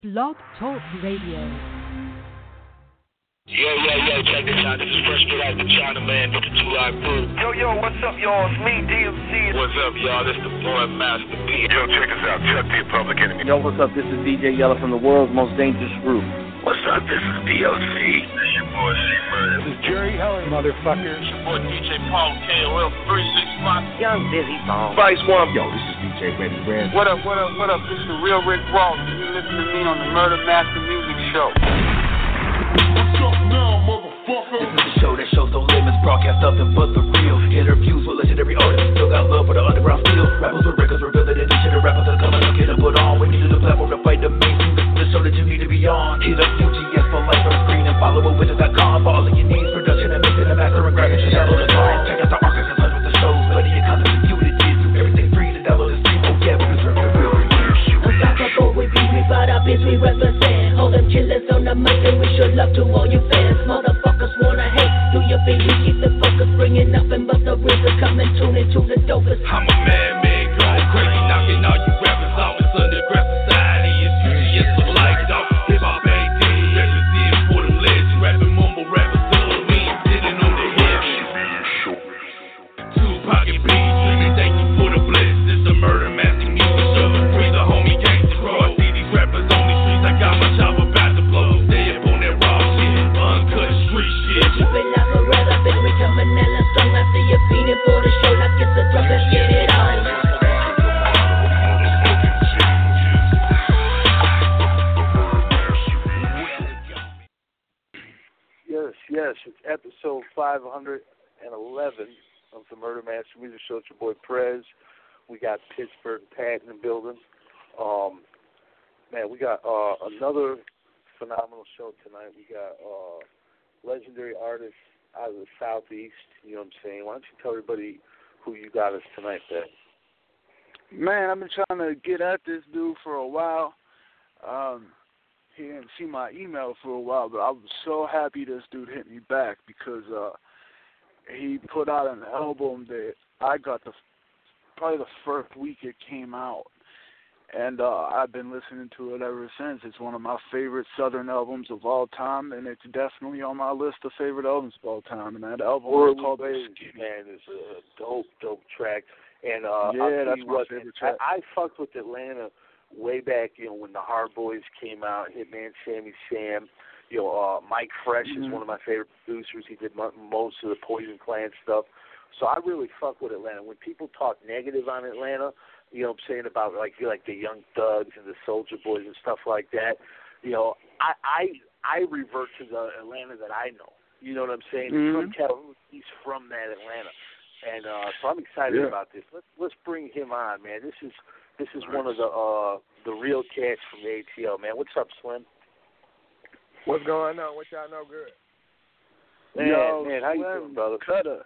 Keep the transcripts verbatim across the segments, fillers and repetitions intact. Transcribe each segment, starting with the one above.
Blog Talk Radio. Yo, yo, yo, check this out. This is Fresh Put Out the China Man with the Two Live Crew. Yo, yo, what's up, y'all? It's me, D M C. What's up, y'all? This the boy Master P. Yo, check this out. Chuck the Public Enemy. Yo, what's up? This is D J Yella from the world's most dangerous group. What's up? This is D L C. This your boy C-Murder. This is Jerry Heller, motherfucker. It's your boy D J Paul K O L three six five. Young Busy Bone. Vice One. Yo, this is D J Ready Red. What up, what up, what up? This is the real Rick Ross. You listen to me on the Murder Master Music Show. What's up now, motherfucker? This is the show that shows no limits, broadcast nothing but the real. Interviews with legendary artists, still got love for the underground steel. Rappers with records revealing the niche, and rappers are coming to get them put on. We needed a platform to fight the mainstream. This is the show that you need to be on. Hit up U G S for life on the screen and follow up witches dot com for all of your needs. Production and mixing and mastering, graphics, and download the song. Check out the archives and hundreds of shows. Plenty of content for you to get through. Everything free to download and stream. Oh yeah, we deserve the real. Unstoppable with beat, we brought our biz, we represent. Hold them killers on the mic and we show love to all you fans. Motherfuckers wanna hate, do your thing, we keep the focus. Bringing nothing but the rhythm, come and tune into the dopest. I'm a man-made, going crazy, knocking all you rappers off. It's underground society, it's U G S for life, dog. Hip-hop A D, represent for them legends. Rapping mumble rappers, so we ain't sitting on the head. Two pocket beats, dreaming, thank you for the bless. This the Murder Master Music Show. Free the homie gangsters, bro. I see these rappers on these streets, I got my chopper about to blow. Stay up on that raw shit, uncut street shit. Keep it like a rabbit, we coming hella strong. I see you feeding for the show like it's a drug, let's get it on. Yes, yes, it's episode five hundred eleven of the Murder Master Music Show. It's your boy Prez. We got Pittsburgh Pat in the building. Um, man, we got uh, another phenomenal show tonight. We got uh, legendary artists out of the Southeast. You know what I'm saying? Why don't you tell everybody who you got us tonight, Pat? Man, I've been trying to get at this dude for a while. Um, he didn't see my email for a while, but I was so happy this dude hit me back because uh, he put out an album that I got the probably the first week it came out, and uh, I've been listening to it ever since. It's one of my favorite Southern albums of all time, and it's definitely on my list of favorite albums of all time. And that album is called Skinny. Man, it's a dope, dope track. And uh, yeah, I'll tell that's you my what, favorite track. I, I fucked with Atlanta way back, you know, when the Hard Boys came out, Hitman Sammy Sam. You know, uh, Mike Fresh mm-hmm. is one of my favorite producers. He did mo- most of the Poison Clan stuff. So I really fuck with Atlanta. When people talk negative on Atlanta, you know what I'm saying, about like like the Young Thugs and the Soulja Boys and stuff like that, you know, I I, I revert to the Atlanta that I know. You know what I'm saying? Mm-hmm. From California, he's from that Atlanta. And uh, so I'm excited yeah. about this. Let's let's bring him on, man. This is this is one of the uh, the real cats from the A T L, man. What's up, Slim? What's going on? What y'all know good? Man, Yo, man, how you Slim, doing, brother? Cutter.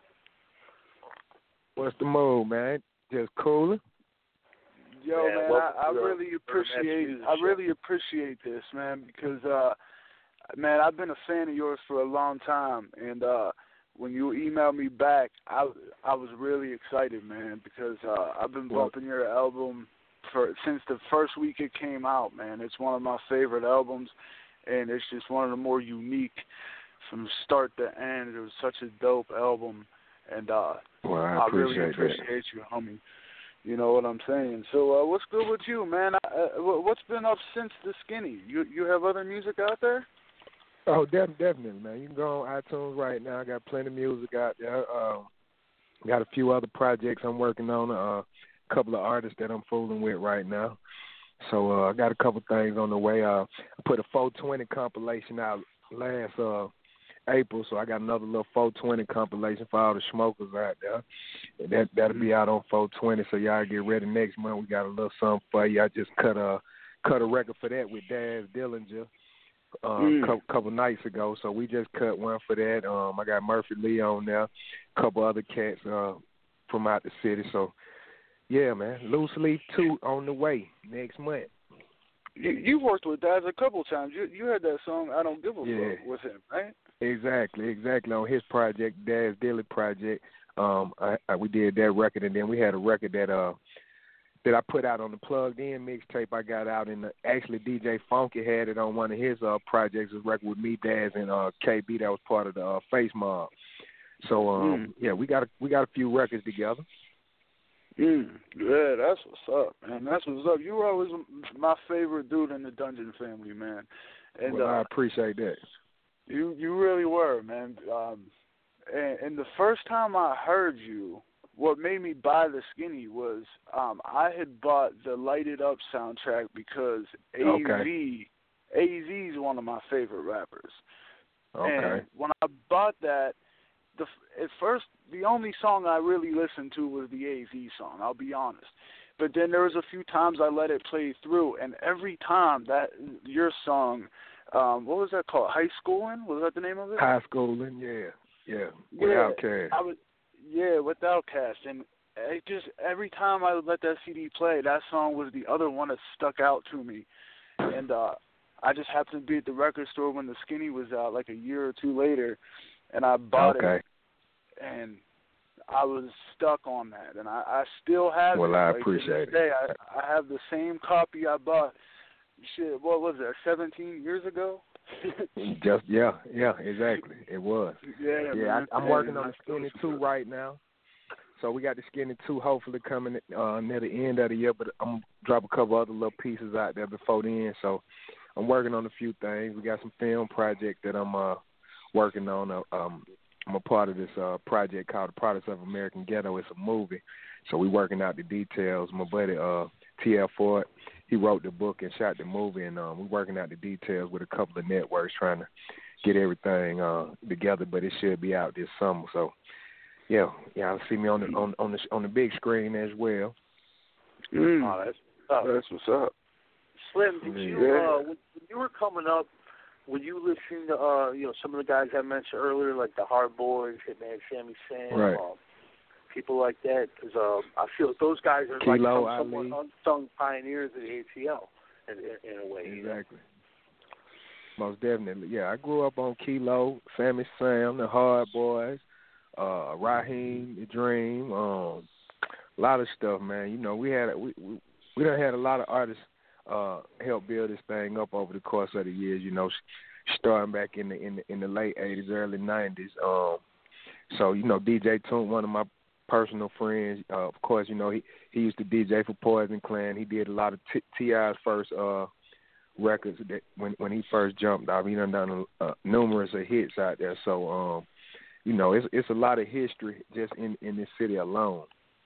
What's the move, man? Just cooling? Yo, man, man, welcome I, I to the really Murder appreciate Master I Music really appreciate this, man, because uh, man, I've been a fan of yours for a long time, and uh, when you emailed me back, I I was really excited, man, because uh, I've been bumping your album for since the first week it came out, man. It's one of my favorite albums, and it's just one of the more unique from start to end. It was such a dope album, and uh, well, I, I really appreciate appreciate you, homie. You know what I'm saying? So uh, what's good with you, man? Uh, what's been up since the Skinny? You you have other music out there? Oh, def- definitely, man. You can go on iTunes right now. I got plenty of music out there. Um, got a few other projects I'm working on. Uh, a couple of artists that I'm fooling with right now. So uh, I got a couple things on the way. Uh, I put a four twenty compilation out last uh, April, so I got another little four twenty compilation for all the smokers out there. And that that'll be out on four twenty, so y'all get ready next month. We got a little something for you. I just cut a cut a record for that with Daz Dillinger a uh, mm. couple, couple nights ago, so we just cut one for that. Um, I got Murphy Lee on there, a couple other cats uh, from out the city. So yeah, man, Loose Leaf two on the way next month. You you worked with Daz a couple times. You you heard that song "I Don't Give a yeah. Fuck" with him, right? Exactly, exactly. On his project, Daz Dilly project, um, I, I, we did that record, and then we had a record that uh that I put out on the Plugged In mixtape I got out in the actually D J Funky had it on one of his uh projects, his record with me, Daz, and uh K B that was part of the uh, Face Mob. So um mm. yeah, we got a, we got a few records together. Mm. Yeah, that's what's up, man. That's what's up. You were always my favorite dude in the Dungeon family, man. And well, uh, I appreciate that. You you really were, man. Um and, and the first time I heard you, what made me buy the Skinny was um, I had bought the Lighted Up soundtrack because A Z okay. A Z is one of my favorite rappers. Okay. And when I bought that, the at first the only song I really listened to was the A Z song. I'll be honest. But then there was a few times I let it play through, and every time that your song, um, what was that called? High Schoolin'? Was that the name of it? High Schoolin', yeah, yeah. With yeah, Outkast. I was. Yeah, with Outkast, and it just every time I let that C D play, that song was the other one that stuck out to me. And uh, I just happened to be at the record store when the Skinny was out, like a year or two later, and I bought okay. it, and I was stuck on that, and I, I still have well, it. Well, I like, appreciate it. Day, I, I have the same copy I bought. Shit, what was that? Seventeen years ago. Just yeah, yeah, exactly. It was. Yeah, yeah. man. I, I'm working on the Skinny two right now, so we got the Skinny two hopefully coming uh, near the end of the year. But I'm gonna drop a couple other little pieces out there before then. So I'm working on a few things. We got some film project that I'm uh, working on. Uh, um, I'm a part of this uh, project called The Products of American Ghetto. It's a movie, so we working out the details. My buddy uh, T L Ford, he wrote the book and shot the movie, and um, we're working out the details with a couple of networks trying to get everything uh, together. But it should be out this summer. So, yeah, yeah, I'll see me on the on on the on the big screen as well. Mm. Oh, that's uh, that's what's up. Slim, did you yeah. uh, when you were coming up? Were you listening to uh, you know some of the guys I mentioned earlier, like the Hard Boys, Hitman, Sammy Sam, right. uh, people like that? Because uh, I feel those guys are Kilo, like some, somewhat Ali. unsung pioneers of the A T L in, in, in a way. Exactly. You know? Most definitely, yeah. I grew up on Kilo, Sammy Sam, the Hard Boys, uh, Raheem, The Dream, um, a lot of stuff, man. You know, we had we we, we done had a lot of artists. Uh, help build this thing up over the course of the years, you know, starting back in the in the, in the late eighties, early nineties. Um, so you know, D J Toon, one of my personal friends. Uh, of course, you know he he used to D J for Poison Clan. He did a lot of T I's first uh, records that when when he first jumped off. He done done uh, numerous of hits out there. So um, you know, it's it's a lot of history just in in this city alone.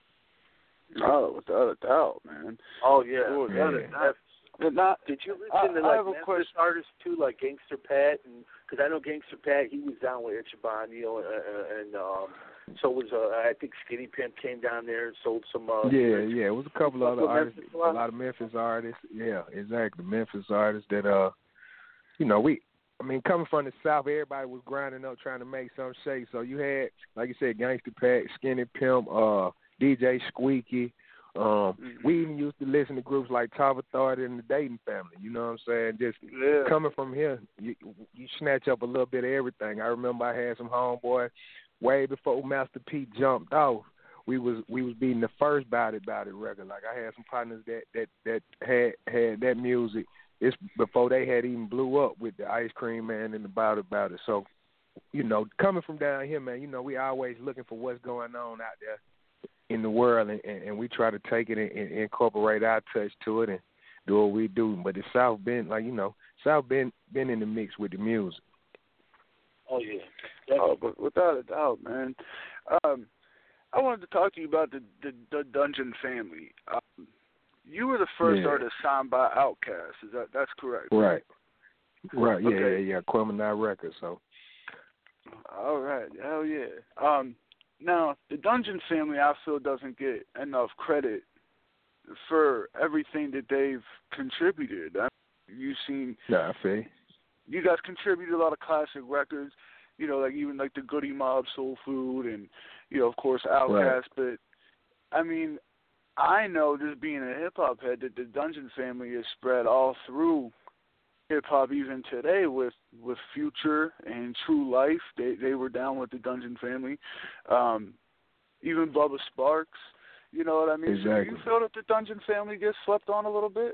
Oh, without a doubt, man. Oh yeah, oh, yeah. That, that, not, Did you listen I, to like Memphis artists too, like Gangster Pat? And because I know Gangster Pat, he was down with Ichiban, you know, and, and um, so was uh, I think Skinny Pimp came down there and sold some. Uh, yeah, yeah, it was a couple of other artists, Memphis, a lot of Memphis artists. Yeah, exactly, Memphis artists that uh, you know, we. I mean, coming from the South, everybody was grinding up trying to make some shake. So you had, like you said, Gangster Pat, Skinny Pimp, uh, D J Squeaky. Um, mm-hmm. We even used to listen to groups like Top Authority and the Dayton Family. You know what I'm saying? Just yeah. coming from here, you, you snatch up a little bit of everything. I remember I had some homeboy way before Master P jumped off. We was we was beating the first Bout It Bout It record. Like I had some partners that that that had had that music. It's before they had even blew up with the Ice Cream Man and the Bout It Bout It. So, you know, coming from down here, man, you know, we always looking for what's going on out there in the world, and, and, and we try to take it and, and incorporate our touch to it and do what we do. But the South been, like, you know, South been been in the mix with the music. Oh, yeah. Oh, but without a doubt, man. Um, I wanted to talk to you about the, the, the Dungeon family. Um, you were the first yeah. artist signed by Outkast. Is that that's correct? Right. Right, yeah, okay. yeah, yeah. Quemini Records, so. All right, hell yeah. Um, Now, the Dungeon family, I feel, doesn't get enough credit for everything that they've contributed. I mean, you've seen... Yeah, I see. You guys contributed a lot of classic records, you know, like even like the Goody Mob, Soul Food, and, you know, of course, Outkast. Right. But, I mean, I know, just being a hip-hop head, that the Dungeon family is spread all through hip-hop even today with, with Future and True Life. They they were down with the Dungeon family. Um, even Bubba Sparks, You know what I mean? Exactly. So do you feel that the Dungeon family gets slept on a little bit?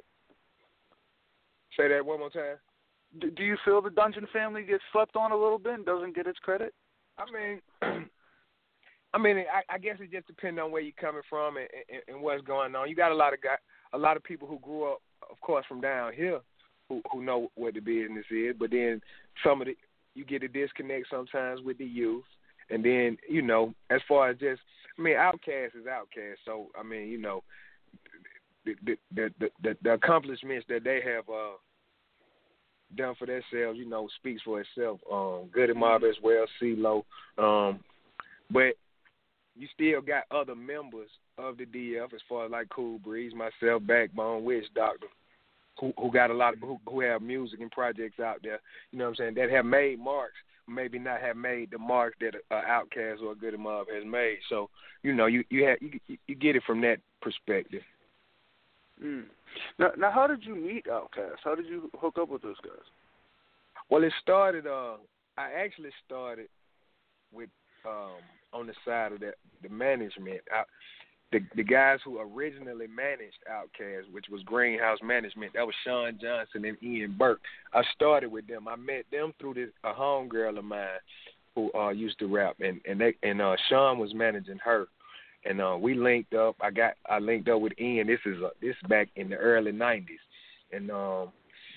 Say that one more time. Do, do you feel the Dungeon family gets slept on a little bit and doesn't get its credit? I mean, I mean, I, I guess it just depends on where you're coming from and, and, and what's going on. You got a lot of guys, a lot of people who grew up, of course, from down here, who who know what the business is. But then some of the you get a disconnect sometimes with the youth, and then you know, as far as just, I mean, Outkast is Outkast. So I mean, you know, the the the the, the accomplishments that they have uh, done for themselves, you know, speaks for itself. Um, Goody Mob as well, CeeLo, um, but you still got other members of the D F as far as like Cool Breeze, myself, Backbone, Witch Doctor, who who got a lot of who, who have music and projects out there. You know what I'm saying? That have made marks, maybe not have made the marks that an Outkast or a Goody Mob has made. So you know, you you have you, you get it from that perspective. Mm. Now, now, how did you meet Outkast? How did you hook up with those guys? Well, it started. Uh, I actually started with um, on the side of the the management. I, the the guys who originally managed Outkast, which was Greenhouse Management, that was Sean Johnson and Ian Burke. I started with them. I met them through this a homegirl of mine who uh, used to rap, and and they, and uh, Sean was managing her. And uh, we linked up. I got I linked up with Ian. This is uh, this is back in the early nineties, and um,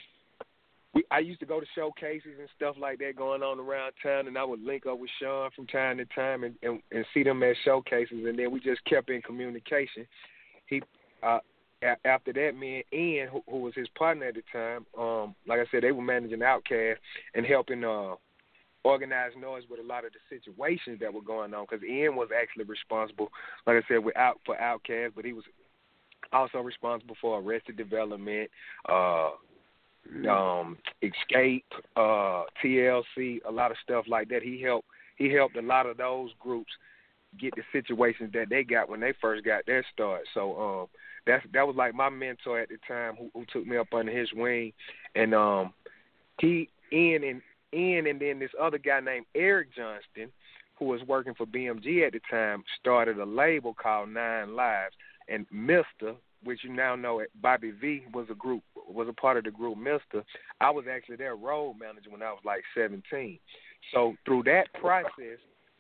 we I used to go to showcases and stuff like that going on around town, and I would link up with Sean from time to time and, and, and see them at showcases, and then we just kept in communication. He uh, a- after that, me and Ian, who, who was his partner at the time, um, like I said, they were managing Outkast and helping uh. organized noise with a lot of the situations that were going on, because Ian was actually responsible, like I said, with out for Outkast, but he was also responsible for Arrested Development, uh, um, Escape, uh, T L C, a lot of stuff like that. He helped. He helped a lot of those groups get the situations that they got when they first got their start. So um, that's that was like my mentor at the time, who, who took me up under his wing, and um, he Ian and Ian and then this other guy named Eric Johnston, who was working for B M G at the time, started a label called Nine Lives. And Mister, which you now know, Bobby V was a group, was a part of the group Mister. I was actually their road manager when I was like seventeen. So through that process,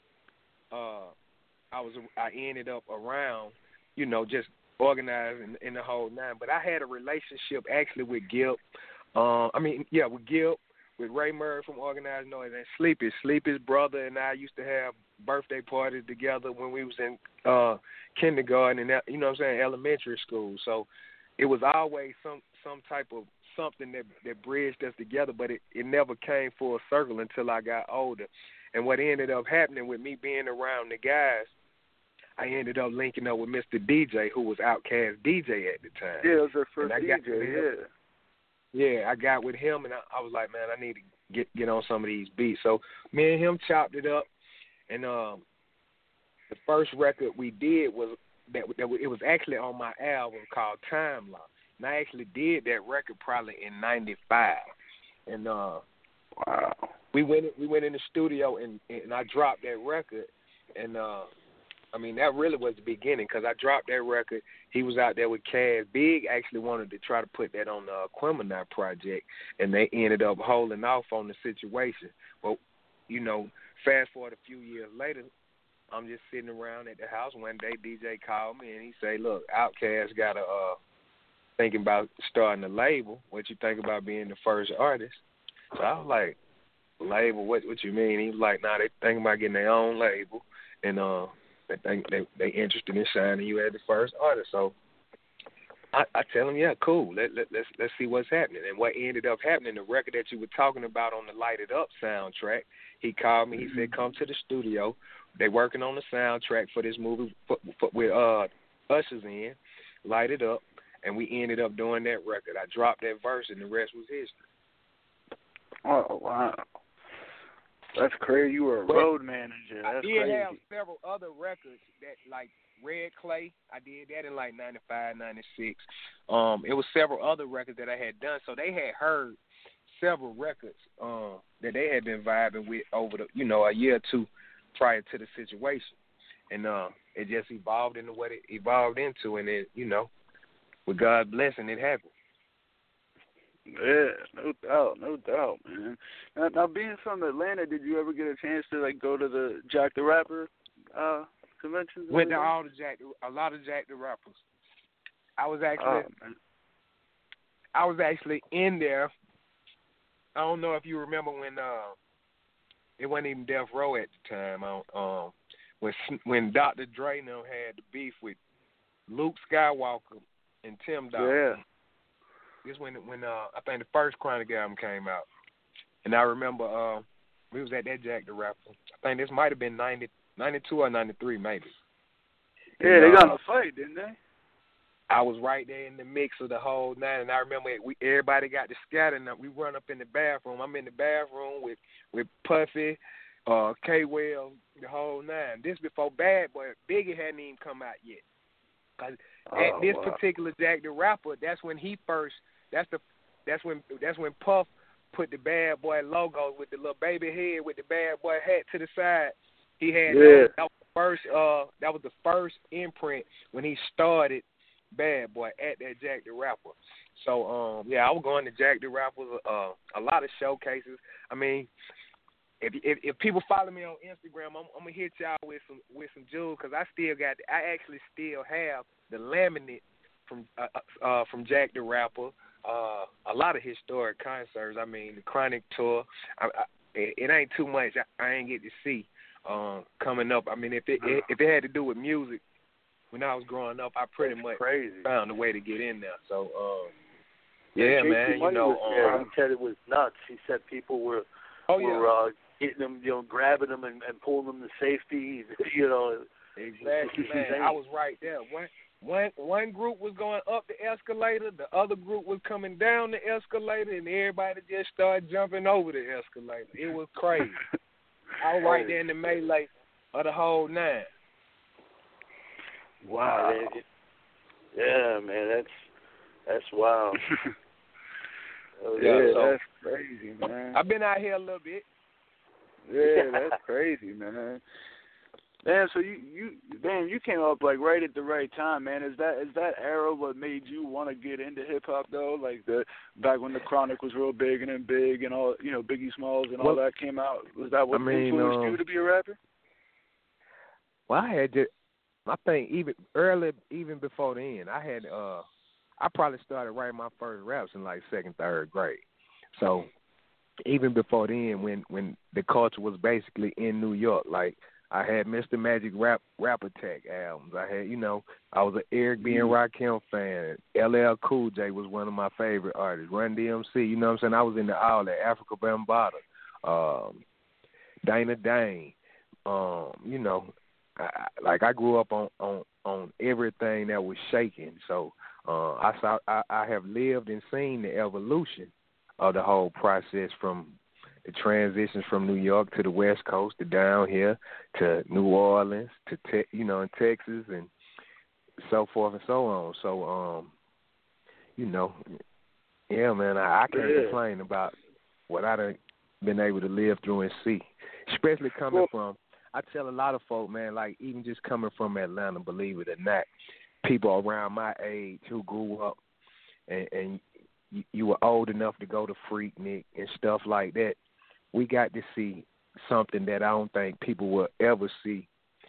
uh, I was I ended up around, you know, just organizing in the whole nine. But I had a relationship actually with Gil. Uh, I mean, yeah, with Gil. With Ray Murray from Organized Noise and Sleepy. Sleepy's brother and I used to have birthday parties together when we was in uh, kindergarten and, you know what I'm saying, elementary school. So it was always some some type of something that, that bridged us together, but it, it never came full circle until I got older. And what ended up happening with me being around the guys, I ended up linking up with Mister D J, who was Outkast D J at the time. Yeah, it was their first D J, yeah. Yeah, I got with him, and I, I was like, man, I need to get get on some of these beats. So me and him chopped it up, and um, the first record we did was that, that it was actually on my album called Time Lock. And I actually did that record probably in ninety-five. And uh, wow, we went we went in the studio and, and I dropped that record, and uh, I mean that really was the beginning, because I dropped that record. He was out there with Kaz. Big actually wanted to try to put that on the Aquemini project, and they ended up holding off on the situation. But, you know, fast forward a few years later, I'm just sitting around at the house. One day D J called me, and he said, look, Outkast got a uh, thinking about starting a label. What you think about being the first artist? So I was like, label, what what you mean? He was like, nah, they thinking about getting their own label, and uh, they think they they interested in signing you as the first artist. So I, I tell him, yeah, cool. Let, let let's let's see what's happening. And what ended up happening, the record that you were talking about on the Light It Up soundtrack, he called me. He said, come to the studio. They working on the soundtrack for this movie for, for, with uh Usher's in, Light It Up, and we ended up doing that record. I dropped that verse, and the rest was history. Oh wow. That's crazy. You were a road manager. That's I did crazy. have several other records that, like Red Clay. I did that in like ninety-five, ninety-six. Um, it was several other records that I had done. So they had heard several records um, that they had been vibing with over the, you know, a year or two prior to the situation. and uh, it just evolved into what it evolved into, and it, you know, with God's blessing, it happened. Yeah, no doubt, no doubt, man. Now, now, being from Atlanta, did you ever get a chance to like go to the Jack the Rapper uh, conventions? Went to all the Jack, a lot of Jack the Rappers. I was actually, oh, I was actually in there. I don't know if you remember when uh, it wasn't even Death Row at the time. I don't, um, when when Doctor Dre now had the beef with Luke Skywalker and Tim Dog. Yeah. This when when uh, I think the first Chronic album came out, and I remember uh, we was at that Jack the Rapper. I think this might have been ninety, ninety-two or ninety-three, maybe. Yeah, and, they got uh, in a fight, didn't they? I was right there in the mix of the whole night, and I remember we everybody got to scatter, and we run up in the bathroom. I'm in the bathroom with with Puffy, uh, K-Well, the whole nine. This before Bad Boy, Biggie hadn't even come out yet. Cause oh, at this wow. particular Jack the Rapper, that's when he first. That's the. That's when. That's when Puff put the Bad Boy logo with the little baby head with the Bad Boy hat to the side. He had yeah. that was the first. Uh, that was the first imprint when he started Bad Boy at that Jack the Rapper. So um, yeah, I was going to Jack the Rapper. Uh, a lot of showcases. I mean. If, if if people follow me on Instagram, I'm, I'm gonna hit y'all with some with some jewels because I still got I actually still have the laminate from uh, uh from Jack the Rapper. Uh, a lot of historic concerts. I mean the Chronic tour. I, I, it, it ain't too much. I, I ain't get to see um, coming up. I mean if it, it if it had to do with music when I was growing up, I pretty That's much crazy. found a way to get in there. So um, yeah, J P man, you Money know. was there. Um, He said it was nuts. He said people were. Oh were, yeah. uh, getting them, you know, grabbing them and, and pulling them to safety, you know. Exactly, man. I was right there. One, one, one group was going up the escalator, the other group was coming down the escalator, and everybody just started jumping over the escalator. It was crazy. I was right there in the melee of the whole nine. Wow. Yeah, man, that's that's wild. oh, yeah, yeah so, that's crazy, man. I've been out here a little bit. Yeah, that's crazy, man. Man, so you, you, damn, you came up like right at the right time, man. Is that is that era what made you want to get into hip hop though? Like the back when the Chronic was real big and then big and all, you know, Biggie Smalls and all well, that came out. Was that what I mean, influenced um, you to be a rapper? Well, I had just, I think even early, even before then, I had, uh, I probably started writing my first raps in like second, third grade. So. Even before then, when, when the culture was basically in New York, like I had Mister Magic Rap Rap Attack albums. I had, you know, I was an Eric B. and Rakim fan. L L Cool J was one of my favorite artists. Run D M C, you know what I'm saying? I was into all that. Africa Bambaataa, um, Dana Dane, um, you know, I, like I grew up on, on, on everything that was shaking. So uh, I saw I, I have lived and seen the evolution of the whole process from the transitions from New York to the West Coast to down here to New Orleans to te- you know in Texas and so forth and so on. So um, you know, yeah, man, I, I can't yeah. complain about what I done been able to live through and see, especially coming from. I tell a lot of folk, man, like even just coming from Atlanta, believe it or not, people around my age who grew up and. and you were old enough to go to Freaknik and stuff like that, we got to see something that I don't think people will ever see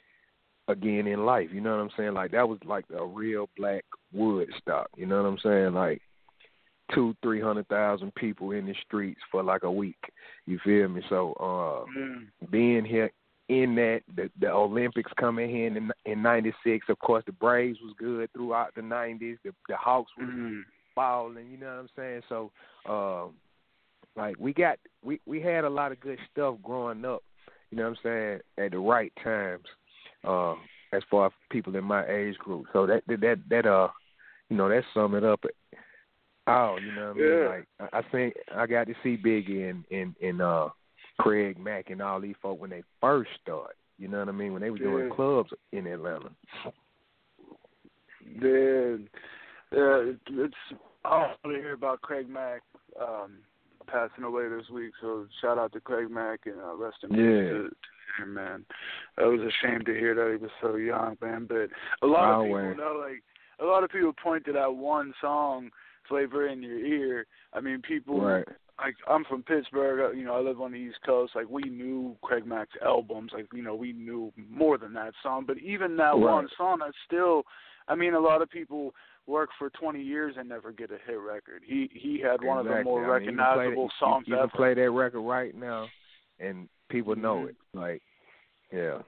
again in life. You know what I'm saying? Like, that was like a real black Woodstock. You know what I'm saying? Like, two, three hundred thousand people in the streets for like a week. You feel me? So, uh, mm. being here in that, the, the Olympics coming here in, in ninety-six, of course, the Braves was good throughout the nineties. The, the Hawks was mm. balling, you know what I'm saying? So, um, like, we got, we, we had a lot of good stuff growing up, you know what I'm saying, at the right times, uh, as far as people in my age group. So that, that, that, uh, you know, that sum it up. Oh, you know what I mean? Yeah. Like, I, I think I got to see Biggie and, and, and uh, Craig Mack and all these folk when they first started, you know what I mean, when they were doing yeah. clubs in Atlanta. Yeah. Yeah, it's I want to hear about Craig Mack, um, passing away this week, so shout out to Craig Mack and uh, rest in Yeah. peace to him, man. I was ashamed to hear that he was so young, man. But a lot of Always. people know, like, a lot of people point to that one song, Flavor in Your Ear. I mean, people, Right. like, I'm from Pittsburgh, you know, I live on the East Coast. Like, we knew Craig Mack's albums. Like, you know, we knew more than that song. But even that Right. one song, that's still, I mean, a lot of people work for twenty years and never get a hit record. He he had one of the more Exactly. I mean, you can play recognizable that- songs you, you ever. can play that record right now, and people know Mhm. it. Like, yeah.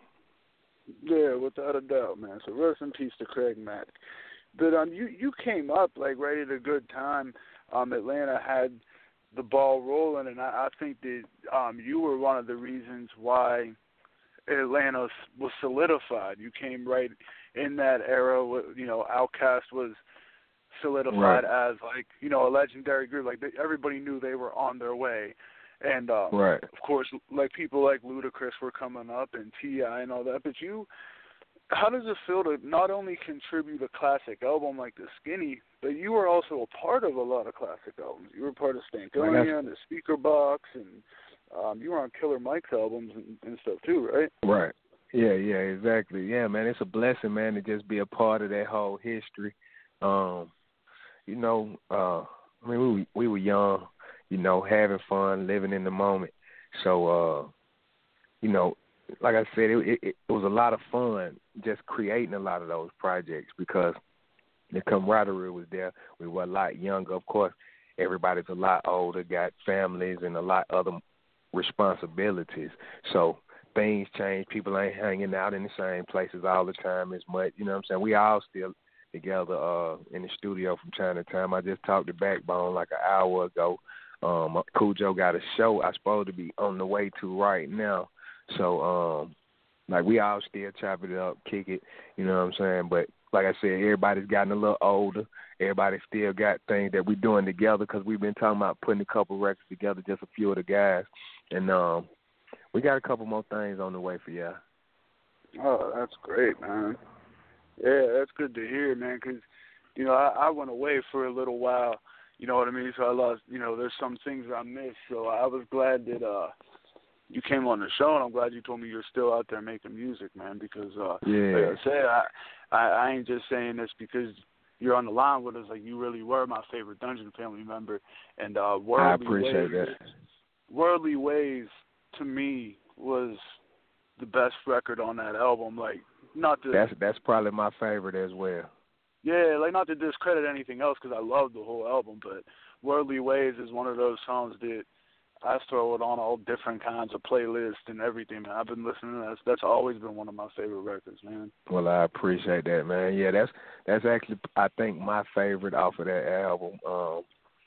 Yeah, without a doubt, man. So rest in peace to Craig Mack. But um, you you came up like right at a good time. Um, Atlanta had the ball rolling, and I, I think that um, you were one of the reasons why Atlanta was solidified. You came right in that era. You know, Outkast was solidified Right. as like you know a legendary group. Like they, everybody knew they were on their way, and um, Right. of course, like people like Ludacris were coming up and T I and all that. But you, how does it feel to not only contribute a classic album like The Skinny, but you were also a part of a lot of classic albums. You were part of Stankonia and The Speaker Box, and um, you were on Killer Mike's albums and, and stuff too, right? Right. Yeah, yeah, exactly. Yeah, man, it's a blessing, man, to just be a part of that whole history. Um, you know, uh, I mean, we we were young, you know, having fun, living in the moment. So, uh, you know, like I said, it, it, it was a lot of fun just creating a lot of those projects because the camaraderie was there. We were a lot younger, of course. Everybody's a lot older, got families and a lot other responsibilities. So things change. People ain't hanging out in the same places all the time as much. You know what I'm saying? We all still together uh, in the studio from time to time. I just talked to Backbone like an hour ago. Um, Cujo got a show I'm supposed to be on the way to right now. So, um, like, we all still chop it up, kick it, you know what I'm saying? But like I said, everybody's gotten a little older. Everybody still got things that we're doing together because we've been talking about putting a couple records together, just a few of the guys. And um, we got a couple more things on the way for y'all. Oh, that's great, man. Yeah, that's good to hear, man, because, you know, I, I went away for a little while, you know what I mean? So I lost, you know, there's some things I missed. So I was glad that uh, you came on the show, and I'm glad you told me you're still out there making music, man, because, uh, yeah. like I said, I, I, I ain't just saying this because you're on the line with us. Like, you really were my favorite Dungeon Family member. And uh, Worldly I appreciate Ways, that. Worldly Ways, to me, was the best record on that album. Like, not to... That's, that's probably my favorite as well. Yeah, like, not to discredit anything else because I love the whole album, but Worldly Ways is one of those songs that I throw it on all different kinds of playlists and everything, man. I've been listening to that. That's always been one of my favorite records, man. Well, I appreciate that, man. Yeah, that's that's actually, I think, my favorite off of that album. Um,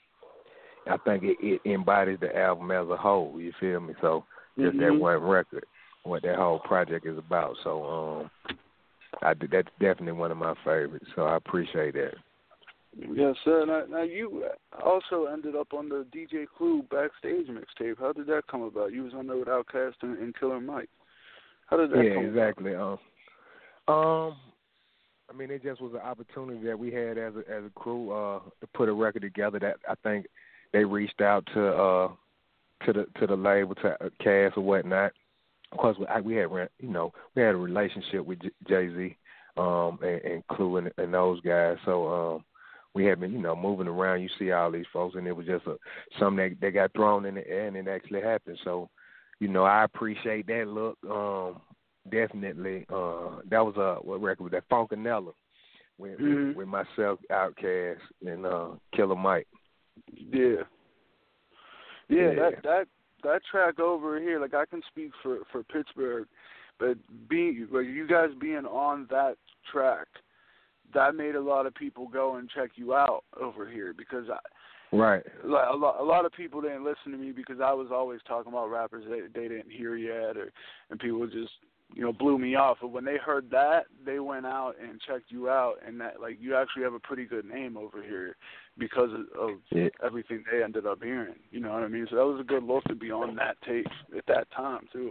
I think it, it embodies the album as a whole, you feel me? So just mm-hmm. that one record, what that whole project is about. So um, I, that's definitely one of my favorites, so I appreciate that. Yes, sir. Now, now you also ended up on the D J Clue Backstage mixtape. How did that come about? You was on there with Outkast and, and Killer Mike. How did that yeah, come exactly. about? Um, um, I mean, it just was an opportunity that we had as a as a crew uh, to put a record together. That I think they reached out to uh, to the to the label, to uh, Cass or whatnot. Of course, we, I, we had you know we had a relationship with J- Jay-Z um, and, and Clue and, and those guys. So um, we had been you know moving around. You see all these folks, and it was just a, something that, that got thrown in the air, and it actually happened. So you know I appreciate that look. Um, definitely, uh, that was a what record was that? Funkanella with, mm-hmm. with, with myself, Outkast, and uh, Killer Mike. Yeah. yeah, Yeah, that that that track over here, like I can speak for, for Pittsburgh, but being like you guys being on that track, that made a lot of people go and check you out over here because I, right, like a lot a lot of people didn't listen to me because I was always talking about rappers they they didn't hear yet, or and people just you know blew me off. But when they heard that, they went out and checked you out, and that like you actually have a pretty good name over here because of, of yeah. everything they ended up hearing. You know what I mean? So that was a good look to be on that tape at that time too.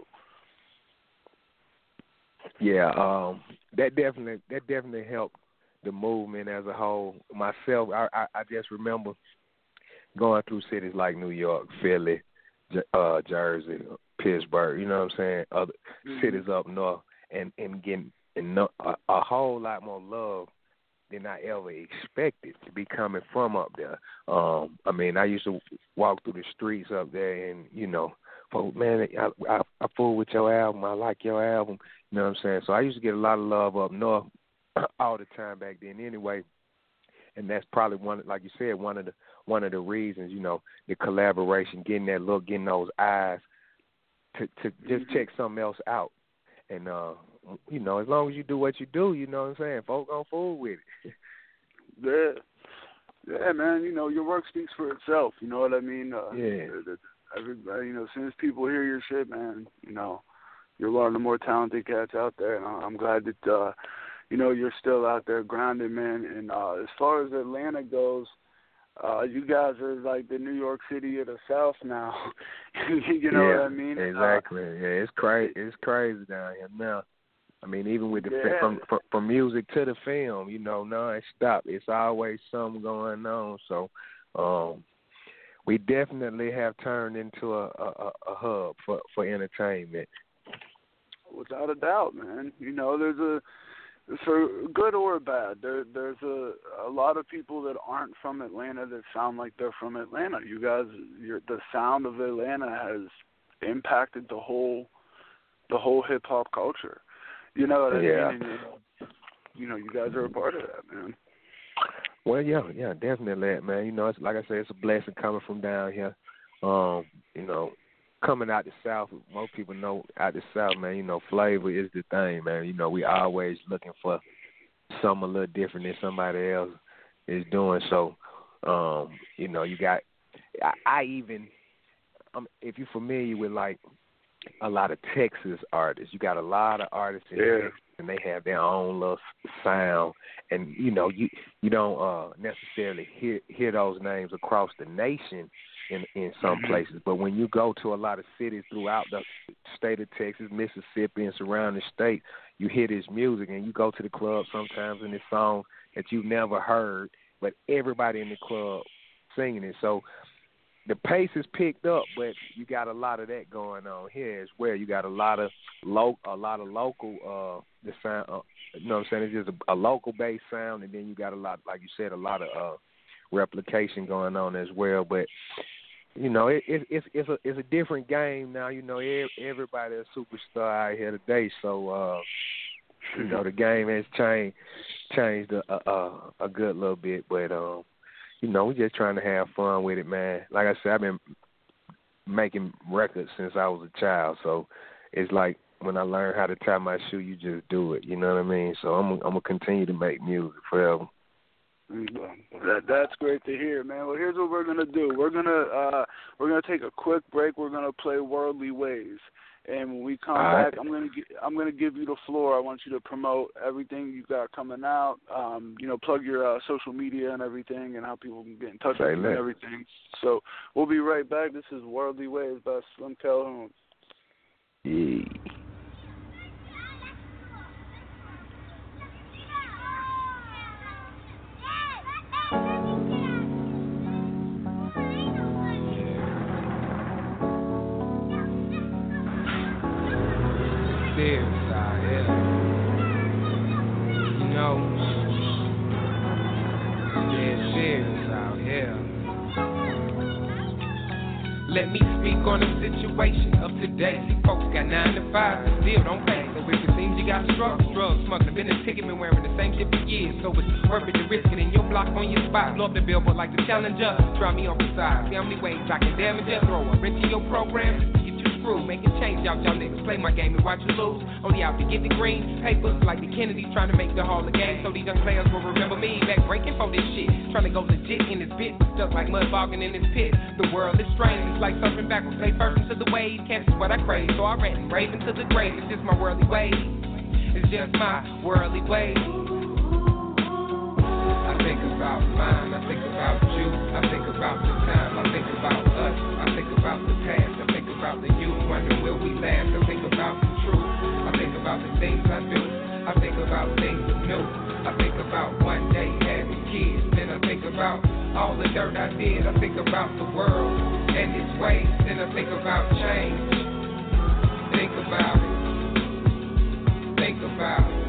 Yeah, um, that definitely that definitely helped the movement as a whole. Myself, I, I, I just remember going through cities like New York, Philly, uh, Jersey, Pittsburgh, you know what I'm saying, other mm-hmm. cities up north, and, and getting and no, a, a whole lot more love than I ever expected to be coming from up there. Um, I mean, I used to walk through the streets up there, and you know, folks, man, I, I, I fool with your album. I like your album. You know what I'm saying? So I used to get a lot of love up north all the time back then. Anyway, and that's probably one, like you said, one of the one of the reasons. You know, the collaboration, getting that look, getting those eyes to to just check something else out, and uh. You know, as long as you do what you do, you know what I'm saying, folk gonna fool with it. Yeah. Yeah, man, you know, your work speaks for itself, you know what I mean? Uh, yeah. Everybody, you know, as soon as people hear your shit, man, you know, you're one of the more talented cats out there, and I'm glad that, uh, you know, you're still out there grinding, man. And uh, as far as Atlanta goes, uh, you guys are like the New York City of the South now. You know yeah, what I mean? Exactly. Uh, yeah, it's crazy. It's crazy down here now. I mean, even with the yeah. from, from from music to the film, you know, non-stop. It's always something going on. So, um, we definitely have turned into a, a, a hub for, for entertainment. Without a doubt, man. You know, there's a for good or bad. There there's a a lot of people that aren't from Atlanta that sound like they're from Atlanta. You guys, your the sound of Atlanta has impacted the whole the whole hip hop culture. You know what I yeah. mean? And, you know, you guys are a part of that, man. Well, yeah, yeah, definitely, man. You know, it's like I said, it's a blessing coming from down here. Um, you know, coming out the South, most people know out the South, man, you know, flavor is the thing, man. You know, we always looking for something a little different than somebody else is doing. So, um, you know, you got, I, I even, um, if you're familiar with, like, a lot of Texas artists. You got a lot of artists in yeah. Texas, and they have their own little sound. And you know, you you don't uh, necessarily hear hear those names across the nation in in some mm-hmm. places. But when you go to a lot of cities throughout the state of Texas, Mississippi, and surrounding states, you hear this music, and you go to the club sometimes, and this song that you've never heard, but everybody in the club singing it. So the pace is picked up, but you got a lot of that going on here as well. You got a lot of lo- a lot of local, uh, the sound. Uh, you know what I'm saying? It's just a, a local based sound, and then you got a lot, like you said, a lot of uh, replication going on as well. But you know, it, it, it's it's a it's a different game now. You know, everybody a superstar out here today, so uh, you know the game has changed changed a, a, a good little bit, but um. You know, we're just trying to have fun with it, man. Like I said, I've been making records since I was a child, so it's like when I learned how to tie my shoe, you just do it. You know what I mean? So I'm, I'm gonna continue to make music forever. That that's great to hear, man. Well, here's what we're gonna do. We're gonna uh, we're gonna take a quick break. We're gonna play Worldly Ways. And when we come All back, right. I'm gonna gi- I'm gonna give you the floor. I want you to promote everything you got coming out. Um, you know, plug your uh, social media and everything, and how people can get in touch Say with you that. and everything. So we'll be right back. This is Worldly Ways by Slim Calhoun. Yeah. Serious out here. You know, dead serious out here. Let me speak on the situation of today. See, folks got nine to five, still don't pay. So if it seems you got struggle, drugs, smuggling, been a ticket, been wearing the same shit for years. So it's worth it to risk it in your block on your spot. Love the billboard like the challenger. Try me on the side. See how many ways I can damage you. Throw a wrench in your program. Making change out y'all niggas play my game and watch you lose. Only out to get the green papers like the Kennedys trying to make the Hall of Game. So these young players will remember me back breaking for this shit. Trying to go legit in this bit, but stuck like mud bogging in this pit. The world is strange, it's like surfing backwards. Play first into the wave, can't is what I crave. So I rant and rave into the grave. It's just my worldly way. It's just my worldly way. I think about mine, I think about you, I think about the time, I think about us, I think about the past, I think about the youth, wonder will we last, I think about the truth, I think about the things I do, I think about things new, I think about one day having kids, then I think about all the dirt I did. I think about the world and its ways, then I think about change. Think about it. Think about it.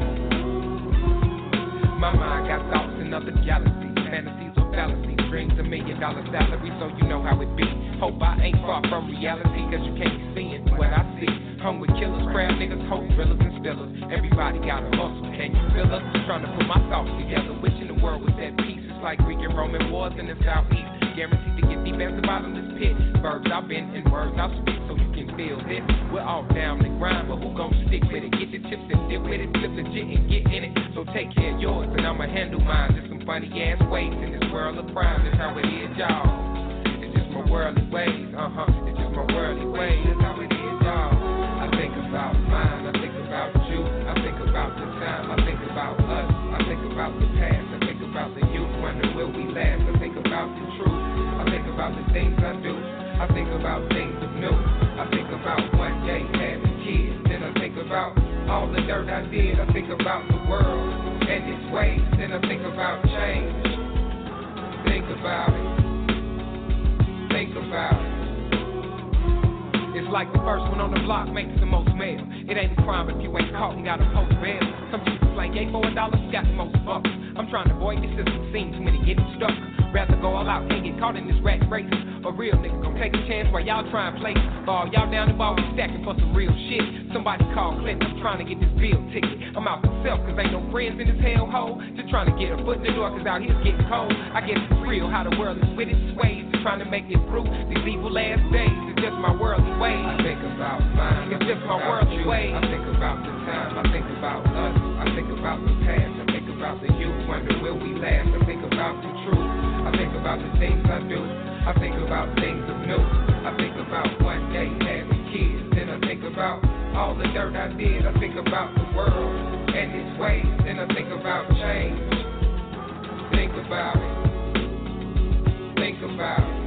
My mind got thoughts in other galaxies, fantasies or fallacies, dreams a million dollar salary, so you know how it be. Hope I ain't far from reality, cause you can't be seeing what I see. Hung with killers, crab niggas, hope drillers and spillers. Everybody got a hustle, can you feel us? Trying to put my thoughts together, wishing the world was at peace. It's like Greek and Roman wars in the southeast. Guaranteed to get deep as the bottomless pit. Verbs I've been and words I speak, so you can feel this. We're all down the grind, but who gon' stick with it? Get the chips and dip with it, flip legit and get in it. So take care of yours, and I'ma handle mine. Just some funny ass ways in this world of crime. That's how it is, y'all. It's just my worldly ways, uh huh. It's just my worldly ways. That's how it is, y'all. I think about mine, I think about you, I think about the time, I think about us, I think about the past, I think about the youth, wonder will we last, I think about the truth, I think about the things I do, I think about things of new, I think about one day having kids, then I think about all the dirt I did, I think about the world and its ways, then I think about change. Think about it. Think about it. It's like the first one on the block makes the most mail. It ain't a crime if you ain't caught and got a post bail. Some people like eight for a dollar, got the most bucks. I'm trying to avoid this system, seems when it getting stuck. Rather go all out, can't get caught in this rat race. A real nigga gon' take a chance while y'all try and play ball. Y'all down the ball, we stacking for some real shit. Somebody call Clinton, I'm trying to get this bill ticket. I'm out myself, cause ain't no friends in this hellhole. Just trying to get a foot in the door, cause out here's getting cold. I guess it's real how the world is with its ways. Trying to make it through these evil last days. It's just my worldly ways. I think about mine. It's just my worldly ways. I think about the time. I think about us. I think about the past. I think about the youth. Wonder will we last. I think about the truth. I think about the things I do. I think about things of new. I think about one day having kids. Then I think about all the dirt I did. I think about the world and its ways. Then I think about change. Think about it. Think about it.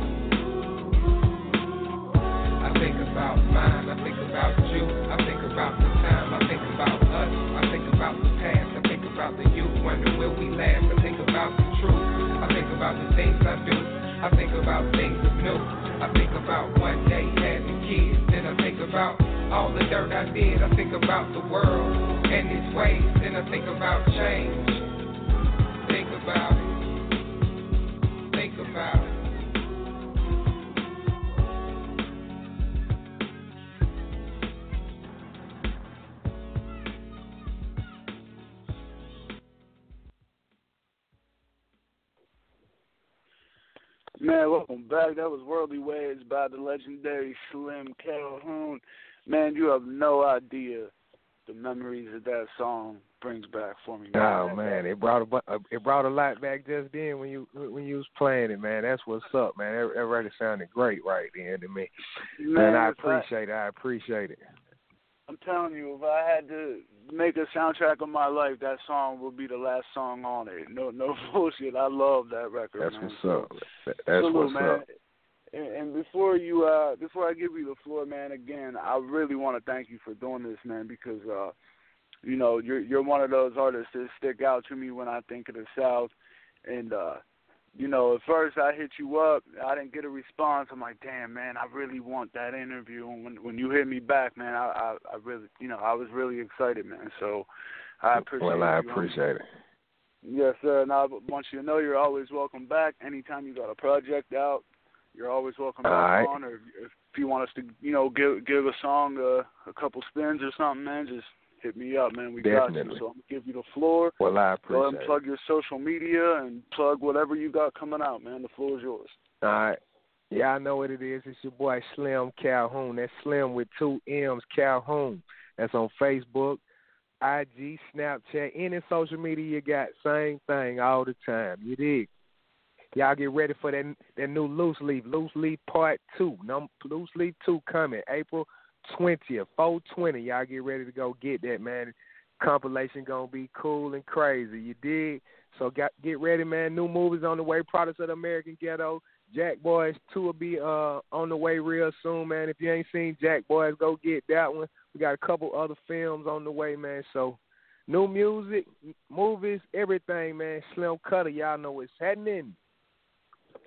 I think about mine. I think about you. I think about the time. I think about us. I think about the past. I think about the youth. Wonder will we last. I think about the truth. I think about the things I do. I think about things of new. I think about one day having kids. Then I think about all the dirt I did. I think about the world and its ways. Then I think about change. Think about it. Think about it. Man, welcome back. That was Worldly Ways by the legendary Slim Calhoun. Man, you have no idea the memories that that song brings back for me. Man. Oh man, it brought a it brought a lot back just then when you when you was playing it, man. That's what's up, man. It, it really sounded great right then to me. Man, I appreciate I, it. I appreciate it. I'm telling you, if I had to make a soundtrack of my life, that song will be the last song on it. No, no bullshit. I love that record. That's man. what's up. That's Salute, what's man. up. And, and before you, uh, before I give you the floor, man, again, I really want to thank you for doing this, man, because uh, you know you're you're one of those artists that stick out to me when I think of the South, and uh, you know, at first I hit you up, I didn't get a response. I'm like, damn, man, I really want that interview. And when when you hit me back, man, I, I, I really, you know, I was really excited, man. So I appreciate it. Well, I you. appreciate it. Yes, sir. And I want you to know you're always welcome back. Anytime you got a project out, you're always welcome All back right. on. Or if you want us to, you know, give give a song uh, a couple spins or something, man, just hit me up, man. We Definitely. got you. So I'm going to give you the floor. Well, I Go ahead appreciate and it. plug your social media and plug whatever you got coming out, man. The floor is yours. All right. Yeah, I know what it is. It's your boy Slim Calhoun. That's Slim with two M's, Calhoun. That's on Facebook, I G, Snapchat, any social media you got. Same thing all the time. You dig? Y'all get ready for that that new Loose Leaf, Loose Leaf Part two. Num- Loose Leaf two coming April twentieth, four twenty. Y'all get ready to go get that, man. Compilation gonna be cool and crazy. You dig? So got, get ready, man. New movies on the way. Products of the American Ghetto. Jack Boys two will be uh on the way real soon, man. If you ain't seen Jack Boys, go get that one. We got a couple other films on the way, man. So new music, movies, everything, man. Slim Cutter, y'all know what's happening.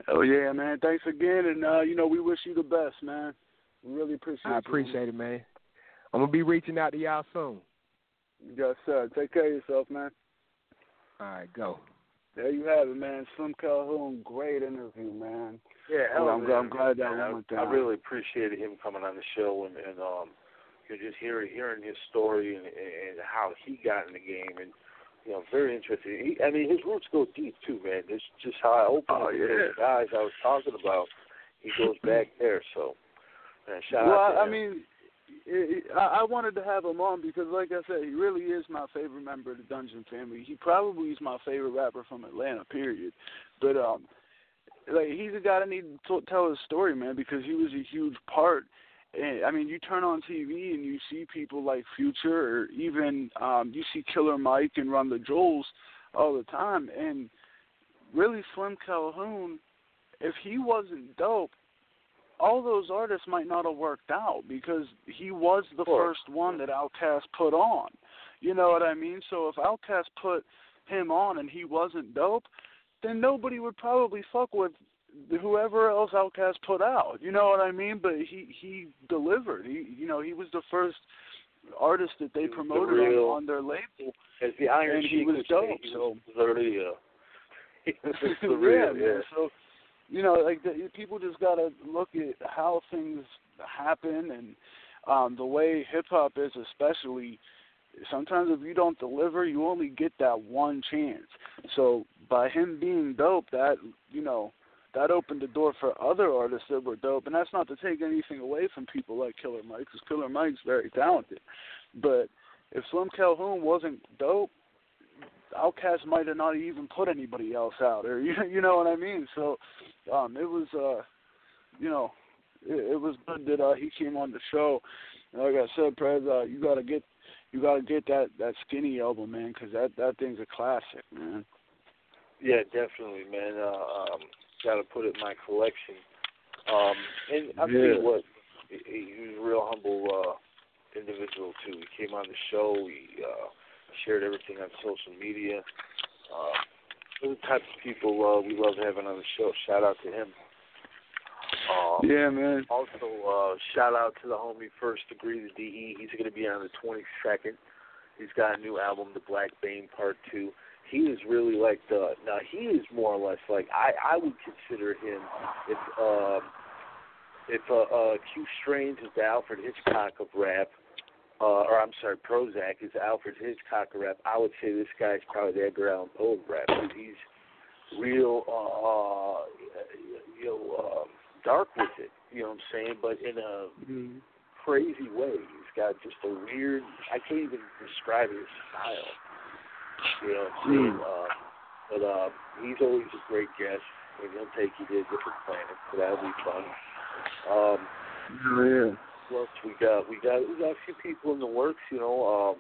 Oh yeah, man. Thanks again, and uh, you know we wish you the best, man. We really appreciate. I appreciate you, it, man. I'm gonna be reaching out to y'all soon. Yes, sir. Take care of yourself, man. All right, go. There you have it, man. Slim Calhoun, great interview, man. Yeah, hell I'm, of an I'm glad that interview, man. went I, down. I really appreciated him coming on the show and, and um, you know, just hearing hearing his story and, and how he got in the game, and you know, very interesting. He, I mean, his roots go deep too, man. It's just how I opened Oh, up with yeah. those guys I was talking about. He goes back there, so man, shout well, out to I him. mean, it, it, I, I wanted to have him on because, like I said, he really is my favorite member of the Dungeon family. He probably is my favorite rapper from Atlanta, period. But um, like he's a guy that needs to tell his story, man, because he was a huge part. And I mean, you turn on T V and you see people like Future, or even um, you see Killer Mike and Run the Jewels all the time. And really, Slim Calhoun, if he wasn't dope, all those artists might not have worked out because he was the first one that Outkast put on. You know what I mean? So if Outkast put him on and he wasn't dope, then nobody would probably fuck with whoever else Outkast put out. You know what I mean? But he he delivered. He you know he was the first artist that they promoted the real, on, on their label, as the Iron and Sheik he was would dope. say, he so was literally, uh, he was the yeah, real, man. yeah. So you know, like the, people just gotta look at how things happen, and um, the way hip hop is, especially. Sometimes if you don't deliver, you only get that one chance. So by him being dope, that you know, that opened the door for other artists that were dope. And that's not to take anything away from people like Killer Mike, because Killer Mike's very talented. But if Slim Calhoun wasn't dope, Outkast might have not even put anybody else out, or you you know what I mean. So um, it was, uh, you know, it, it was good that uh, he came on the show. And like I said, Prez, uh, you gotta get. You gotta get that, that Skinny album, man, because that, that thing's a classic, man. Yeah, definitely, man. Uh, um, gotta put it in my collection. Um, and I'll yeah. tell you what, he, he was a real humble uh, individual too. He came on the show. He uh, shared everything on social media. Uh, those are the types of people uh, we love having on the show. Shout out to him. Um, yeah, man. Also, uh, shout out to the homie First Degree, the D E. He's going to be on the twenty-second. He's got a new album, The Black Bane Part two. He is really like the, now he is more or less like, I, I would consider him, if, uh, if uh, uh, Q Strange is the Alfred Hitchcock of rap, uh, or I'm sorry, Prozac is the Alfred Hitchcock of rap, I would say this guy's probably the Edgar Allan Poe of rap. He's real, uh, you know, uh, dark with it, you know what I'm saying, but in a mm-hmm. crazy way. He's got just a weird, I can't even describe his style, you know what I'm saying, mm. uh, but uh, he's always a great guest, and he'll take you to a different planet, so that'll be fun. Um, oh, yeah. What else we got? We got, we got a few people in the works, you know, um,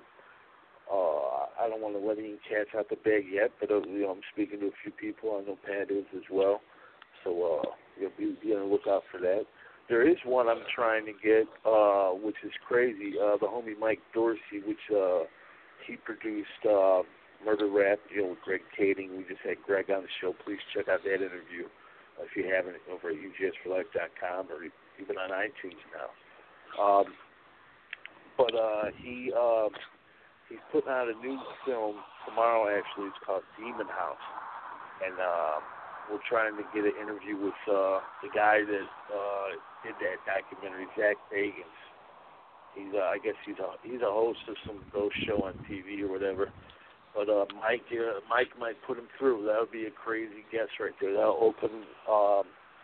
uh, I don't want to let any cats out the bag yet, but uh, you know, I'm speaking to a few people. I know Pat is as well, so uh, you'll be, be on the lookout for that. There is one I'm trying to get, uh, which is crazy. Uh, the homie Mike Dorsey, which uh, he produced uh, Murder Rap, you know, with Greg Kading. We just had Greg on the show. Please check out that interview uh, if you haven't, over at U G S for life dot com or even on iTunes now. Um, but uh, he uh, he's putting out a new film tomorrow. Actually, it's called Demon House, and uh, we're trying to get an interview with uh, the guy that uh, did that documentary, Zach Bagans. He's, uh, I guess he's a he's a host of some ghost show on T V or whatever. But uh, Mike, uh, Mike might put him through. That would be a crazy guess right there. That'll open um,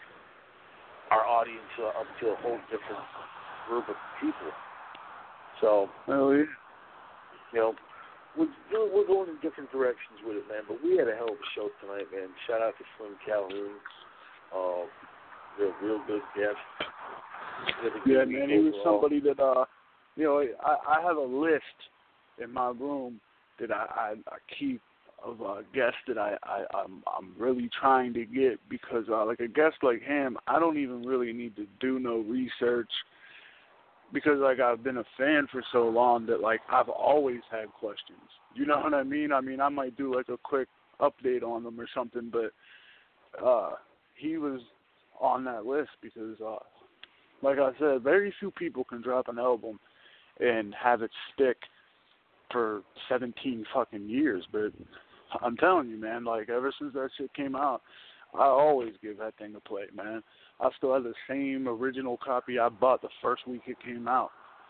our audience uh, up to a whole different group of people. So, oh, yeah. you know, we're, we're going in different directions with it, man. But we had a hell of a show tonight, man. Shout out to Slim Calhoun. Uh, they're a real good guest. Yeah, man, he was somebody that, uh, you know, I, I have a list in my room that I, I, I keep of uh, guests that I, I, I'm, I'm really trying to get because, uh, like, a guest like him, I don't even really need to do no research because, like, I've been a fan for so long that, like, I've always had questions. You know what I mean? I mean, I might do, like, a quick update on them or something, but, uh, he was on that list because, uh, like I said, very few people can drop an album and have it stick for seventeen fucking years. But I'm telling you, man, like ever since that shit came out, I always give that thing a play, man. I still have the same original copy I bought the first week it came out.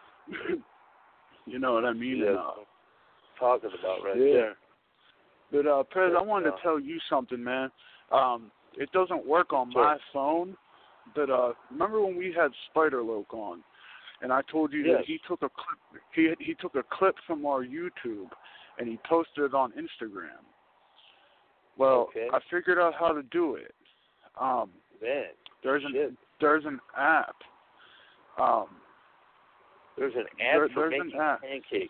You know what I mean? Yeah, and, uh, talking about right yeah. there. But, uh, Prez, Yeah, I wanted uh, to tell you something, man. Um, it doesn't work on sure. my phone, but uh, remember when we had Spider-Loke on, and I told you yes. that he took a clip, he he took a clip from our YouTube, and he posted it on Instagram. Well, okay. I figured out how to do it. Um, man, there's shit. an there's an app. Um, there's an app there, for there's making an app. pancakes.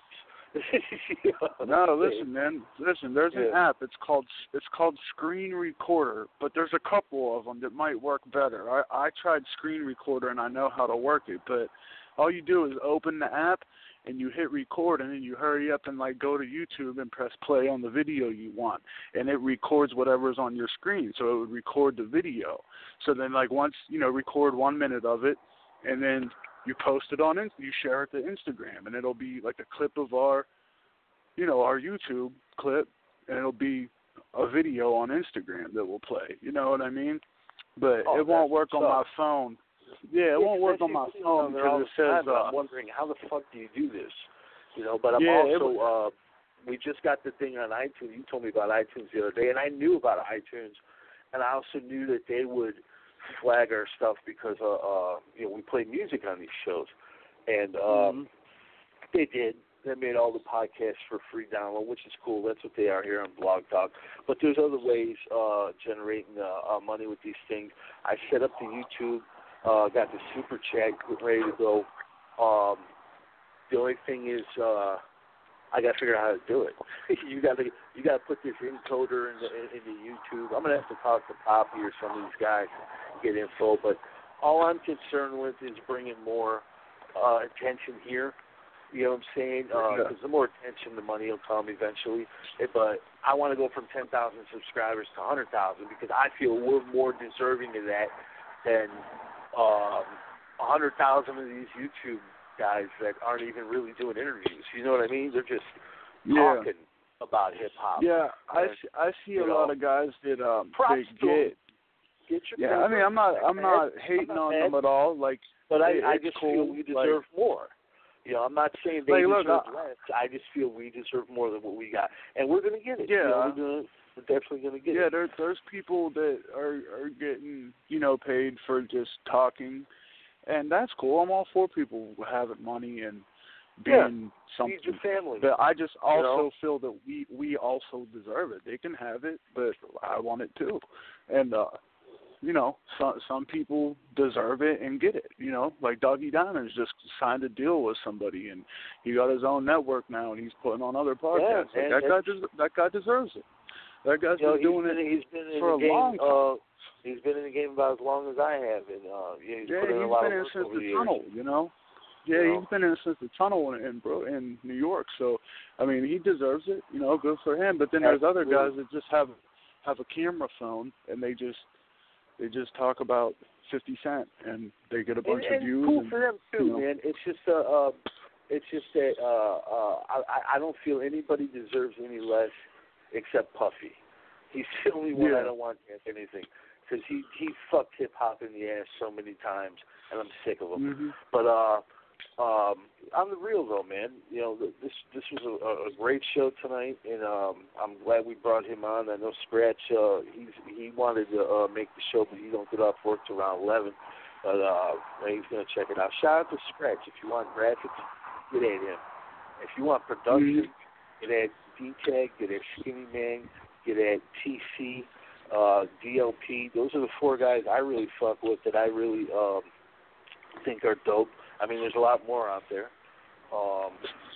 No, listen, man. Listen, there's yeah. an app. It's called it's called Screen Recorder, but there's a couple of them that might work better. I I tried Screen Recorder and I know how to work it, but all you do is open the app and you hit record, and then you hurry up and like go to YouTube and press play on the video you want, and it records whatever's on your screen. So it would record the video. So then like once you know record one minute of it, and then you post it on, you share it to Instagram, and it'll be like a clip of our, you know, our YouTube clip, and it'll be a video on Instagram that will play. You know what I mean? But oh, it won't work on tough. my phone. Yeah, it yeah, won't work on my phone because it says. Uh, I'm wondering how the fuck do you do this? You know, but I'm yeah, also. Uh, we just got the thing on iTunes. You told me about iTunes the other day, and I knew about iTunes, and I also knew that they would flag our stuff because uh, uh you know we play music on these shows, and um, mm-hmm. they did. They made all the podcasts for free download, which is cool. That's what they are here on Blog Talk. But there's other ways uh, generating uh, uh, money with these things. I set up the YouTube, uh, got the super chat ready to go. Um, the only thing is uh, I got to figure out how to do it. you got to you got to put this encoder in the, in, in the YouTube. I'm gonna have to talk to Poppy or some of these guys, get info. But all I'm concerned with is bringing more uh, attention here. You know what I'm saying? Because uh, yeah. the more attention, the money will come eventually. But I want to go from ten thousand subscribers to one hundred thousand because I feel we're more deserving of that than um, one hundred thousand of these YouTube guys that aren't even really doing interviews. You know what I mean? They're just yeah. talking about hip-hop. Yeah, I and, see, I see a know, lot of guys that um, props they get. Get your yeah, I mean, I'm not, I'm not hating I'm not on mad, them at all. Like, but I, it, I it's just cool. feel we deserve like, more. You know, I'm not saying they like, deserve look, less. I just feel we deserve more than what we got, and we're going to get it. Yeah, you know, we're, gonna, we're definitely going to get yeah, it. Yeah, there, there's people that are are getting, you know, paid for just talking, and that's cool. I'm all for people having money and being yeah, something. Feed your family. But I just also you know? feel that we we also deserve it. They can have it, but I want it too, and. uh You know, some some people deserve it and get it. You know, like Doggy Diamonds just signed a deal with somebody, and he got his own network now, and he's putting on other podcasts. Yeah, like, that guy des- that guy deserves it. That guy's you know, been doing been, it he's been in for the a game, long time. Uh, he's been in the game about as long as I have, and uh, yeah, he's yeah, put in he's a lot been of in work since over the the years. tunnel. You know. Yeah, you know? he's been in since the tunnel in in, Bro- in New York. So, I mean, he deserves it. You know, good for him. But then there's other guys that just have have a camera phone and they just they just talk about fifty Cent and they get a bunch and, of and views. Cool and, for them too, you know. man. It's just uh, uh it's just that uh, uh, I I don't feel anybody deserves any less except Puffy. He's the only one yeah. I don't want anything because he he fucked hip hop in the ass so many times, and I'm sick of him. Mm-hmm. But uh, um, on the real though, man, you know this this was a, a great show tonight, and um, I'm glad we brought him on. I know Scratch, uh, he's he wanted to uh, make the show, but he don't get off work till around eleven. But uh, he's gonna check it out. Shout out to Scratch. If you want graphics, get at him. If you want production, mm-hmm. get at D-Tag, get at Skinny Man, get at T C, uh, D L P. Those are the four guys I really fuck with that I really um, think are dope. I mean, there's a lot more out there. Um,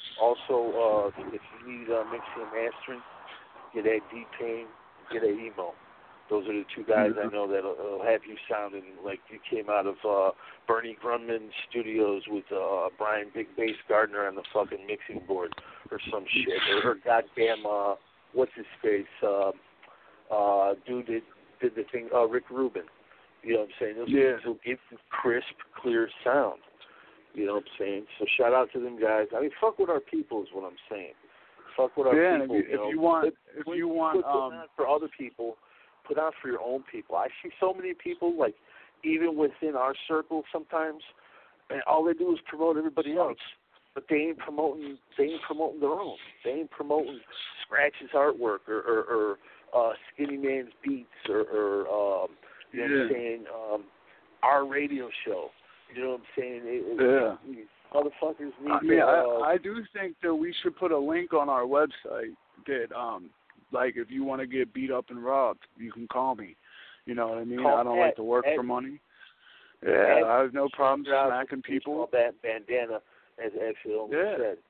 also, uh, if you need uh, mixing and mastering, get at D-Pain, get at Emo. Those are the two guys mm-hmm. I know that will have you sounding like you came out of uh, Bernie Grunman Studios with uh, Brian Big Bass Gardner on the fucking mixing board or some shit. Or, or goddamn, uh, what's his face? Uh, uh, dude that did the thing, uh, Rick Rubin. You know what I'm saying? Those yeah. speakers will give you crisp, clear sound. You know what I'm saying? So shout out to them guys. I mean, fuck with our people is what I'm saying. Fuck with our yeah, people. If you, you know, if you want, put, if put, you want, put, put um, on for other people, put on for your own people. I see so many people, like even within our circle sometimes, and all they do is promote everybody else, but they ain't promoting. They ain't promoting their own. They ain't promoting Scratch's artwork or, or, or uh, Skinny Man's beats or, or um, you know yeah. what I'm saying, um, our radio show. You know what I'm saying? It, yeah. It, motherfuckers need I mean, to, uh, I, I do think that we should put a link on our website that, um, like, if you want to get beat up and robbed, you can call me. You know what I mean? Call I don't at, like to work at, for money. Yeah, I have no problem smacking people. That bandana, as actually almost yeah. said.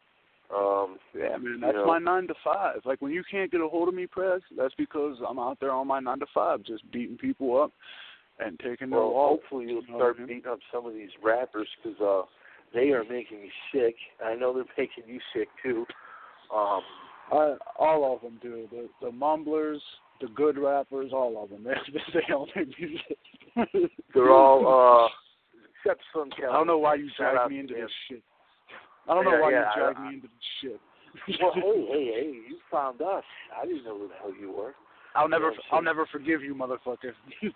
Um, yeah, man, that's you know, my nine to five. Like, when you can't get a hold of me, Prez, that's because I'm out there on my nine to five, just beating people up and taking their well, wallet. hopefully you'll you know start I mean? beating up some of these rappers because uh, they are making me sick. I know they're making you sick too. Um, I, all of them do. The the mumblers, the good rappers, all of them. They they all make music. They're all uh, except some. I don't know why you Shout dragged out me into to this him. shit. I don't know yeah, why yeah, you dragged I, me into this shit. Well, hey, hey, hey! You found us. I didn't know who the hell you were. I'll never, you know I'll never forgive you, motherfucker.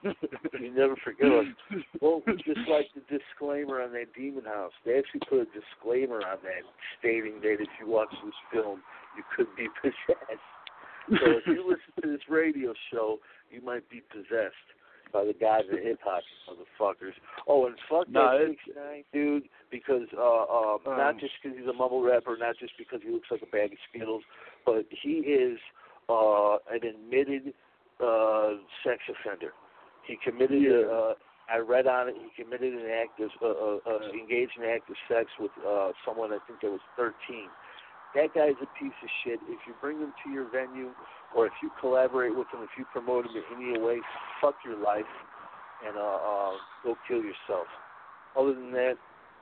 You never forgive us. Well, just like the disclaimer on that Demon House, they actually put a disclaimer on that stating that if you watch this film, you could be possessed. So if you listen to this radio show, you might be possessed by the guys at hip hop, motherfuckers. Oh, and fuck nah, that six nine dude, because uh, uh, um, not just because he's a mumble rapper, not just because he looks like a bag of Skittles, but he is uh, an admitted uh, sex offender. He committed. Yeah. Uh, I read on it. He committed an act of uh, uh, uh, engaged in an act of sex with uh, someone I think that was thirteen. That guy's a piece of shit. If you bring him to your venue, or if you collaborate with him, if you promote him in any way, fuck your life and uh, uh, go kill yourself. Other than that,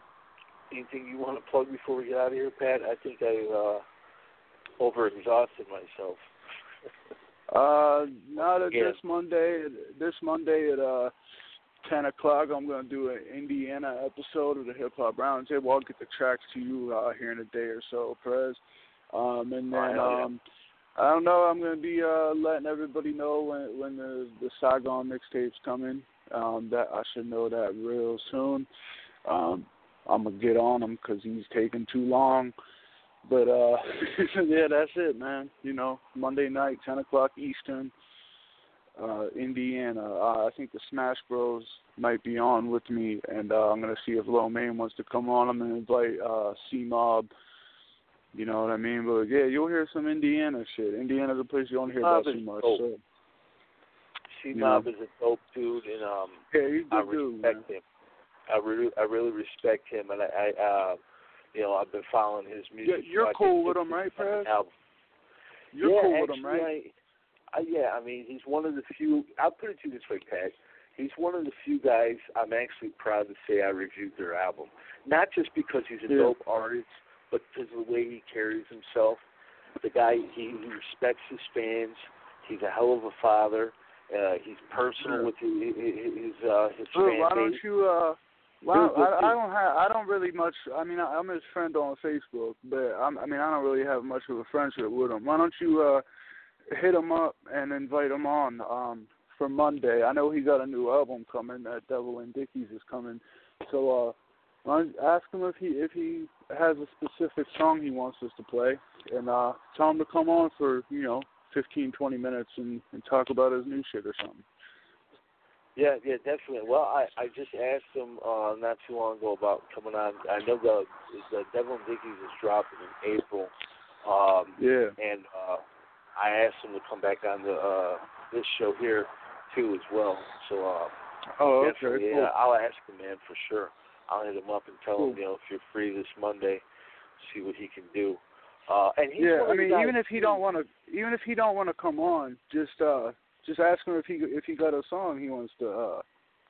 anything you want to plug before we get out of here, Pat? I think I uh, over-exhausted myself. uh, not at yeah. this Monday. This Monday at uh, ten o'clock, I'm going to do an Indiana episode of the Hip Hop Roundtable. I'll get the tracks to you uh, here in a day or so, Prez. Um, and then, oh, um, I don't know, I'm going to be uh, letting everybody know when when the, the Saigon mixtape's coming. Um, that I should know that real soon. Um, I'm going to get on him because he's taking too long. But, uh, yeah, that's it, man. You know, Monday night, ten o'clock Eastern. Uh, Indiana. Uh, I think the Smash Bros might be on with me, and uh, I'm gonna see if Lil Main wants to come on. I'm gonna invite uh, C-Mob. You know what I mean? But yeah, you'll hear some Indiana shit. Indiana's a place you don't hear about too much. So. C-Mob is a dope dude, and um, yeah, he's a I good respect dude, him. I really, I really respect him, and I, I uh, you know, I've been following his music. Yeah, you're so cool with him, right, Prez? You're yeah, cool actually, with him, right? I, I, yeah, I mean, he's one of the few. I'll put it to you this way, Pat. He's one of the few guys I'm actually proud to say I reviewed their album. Not just because he's a yeah. dope artist, but because of the way he carries himself. The guy, he, he respects his fans. He's a hell of a father. Uh, he's personal yeah. with his his, uh, his Dude, fan why base. don't you? Uh, well, I, I don't have. I don't really much. I mean, I, I'm his friend on Facebook, but I'm, I mean, I don't really have much of a friendship with him. Why don't you? Uh, hit him up and invite him on um, for Monday. I know he got a new album coming. That Devil and Dickies is coming. So uh, ask him if he if he has a specific song he wants us to play, and uh, tell him to come on for you know fifteen, twenty minutes and, and talk about his new shit or something. Yeah, yeah, definitely. Well, I, I just asked him uh, not too long ago about coming on. I know the the Devil and Dickies is dropping in April. Um, yeah. And uh, I asked him to come back on the uh, this show here too as well. So uh, oh, okay, definitely, cool. yeah, I'll ask him, man, for sure. I'll hit him up and tell cool. him, you know, if you're free this Monday, see what he can do. Uh, and he's yeah, one I of the mean, guys even if he too, don't want to, even if he don't want to come on, just uh, just ask him if he if he got a song he wants to, uh,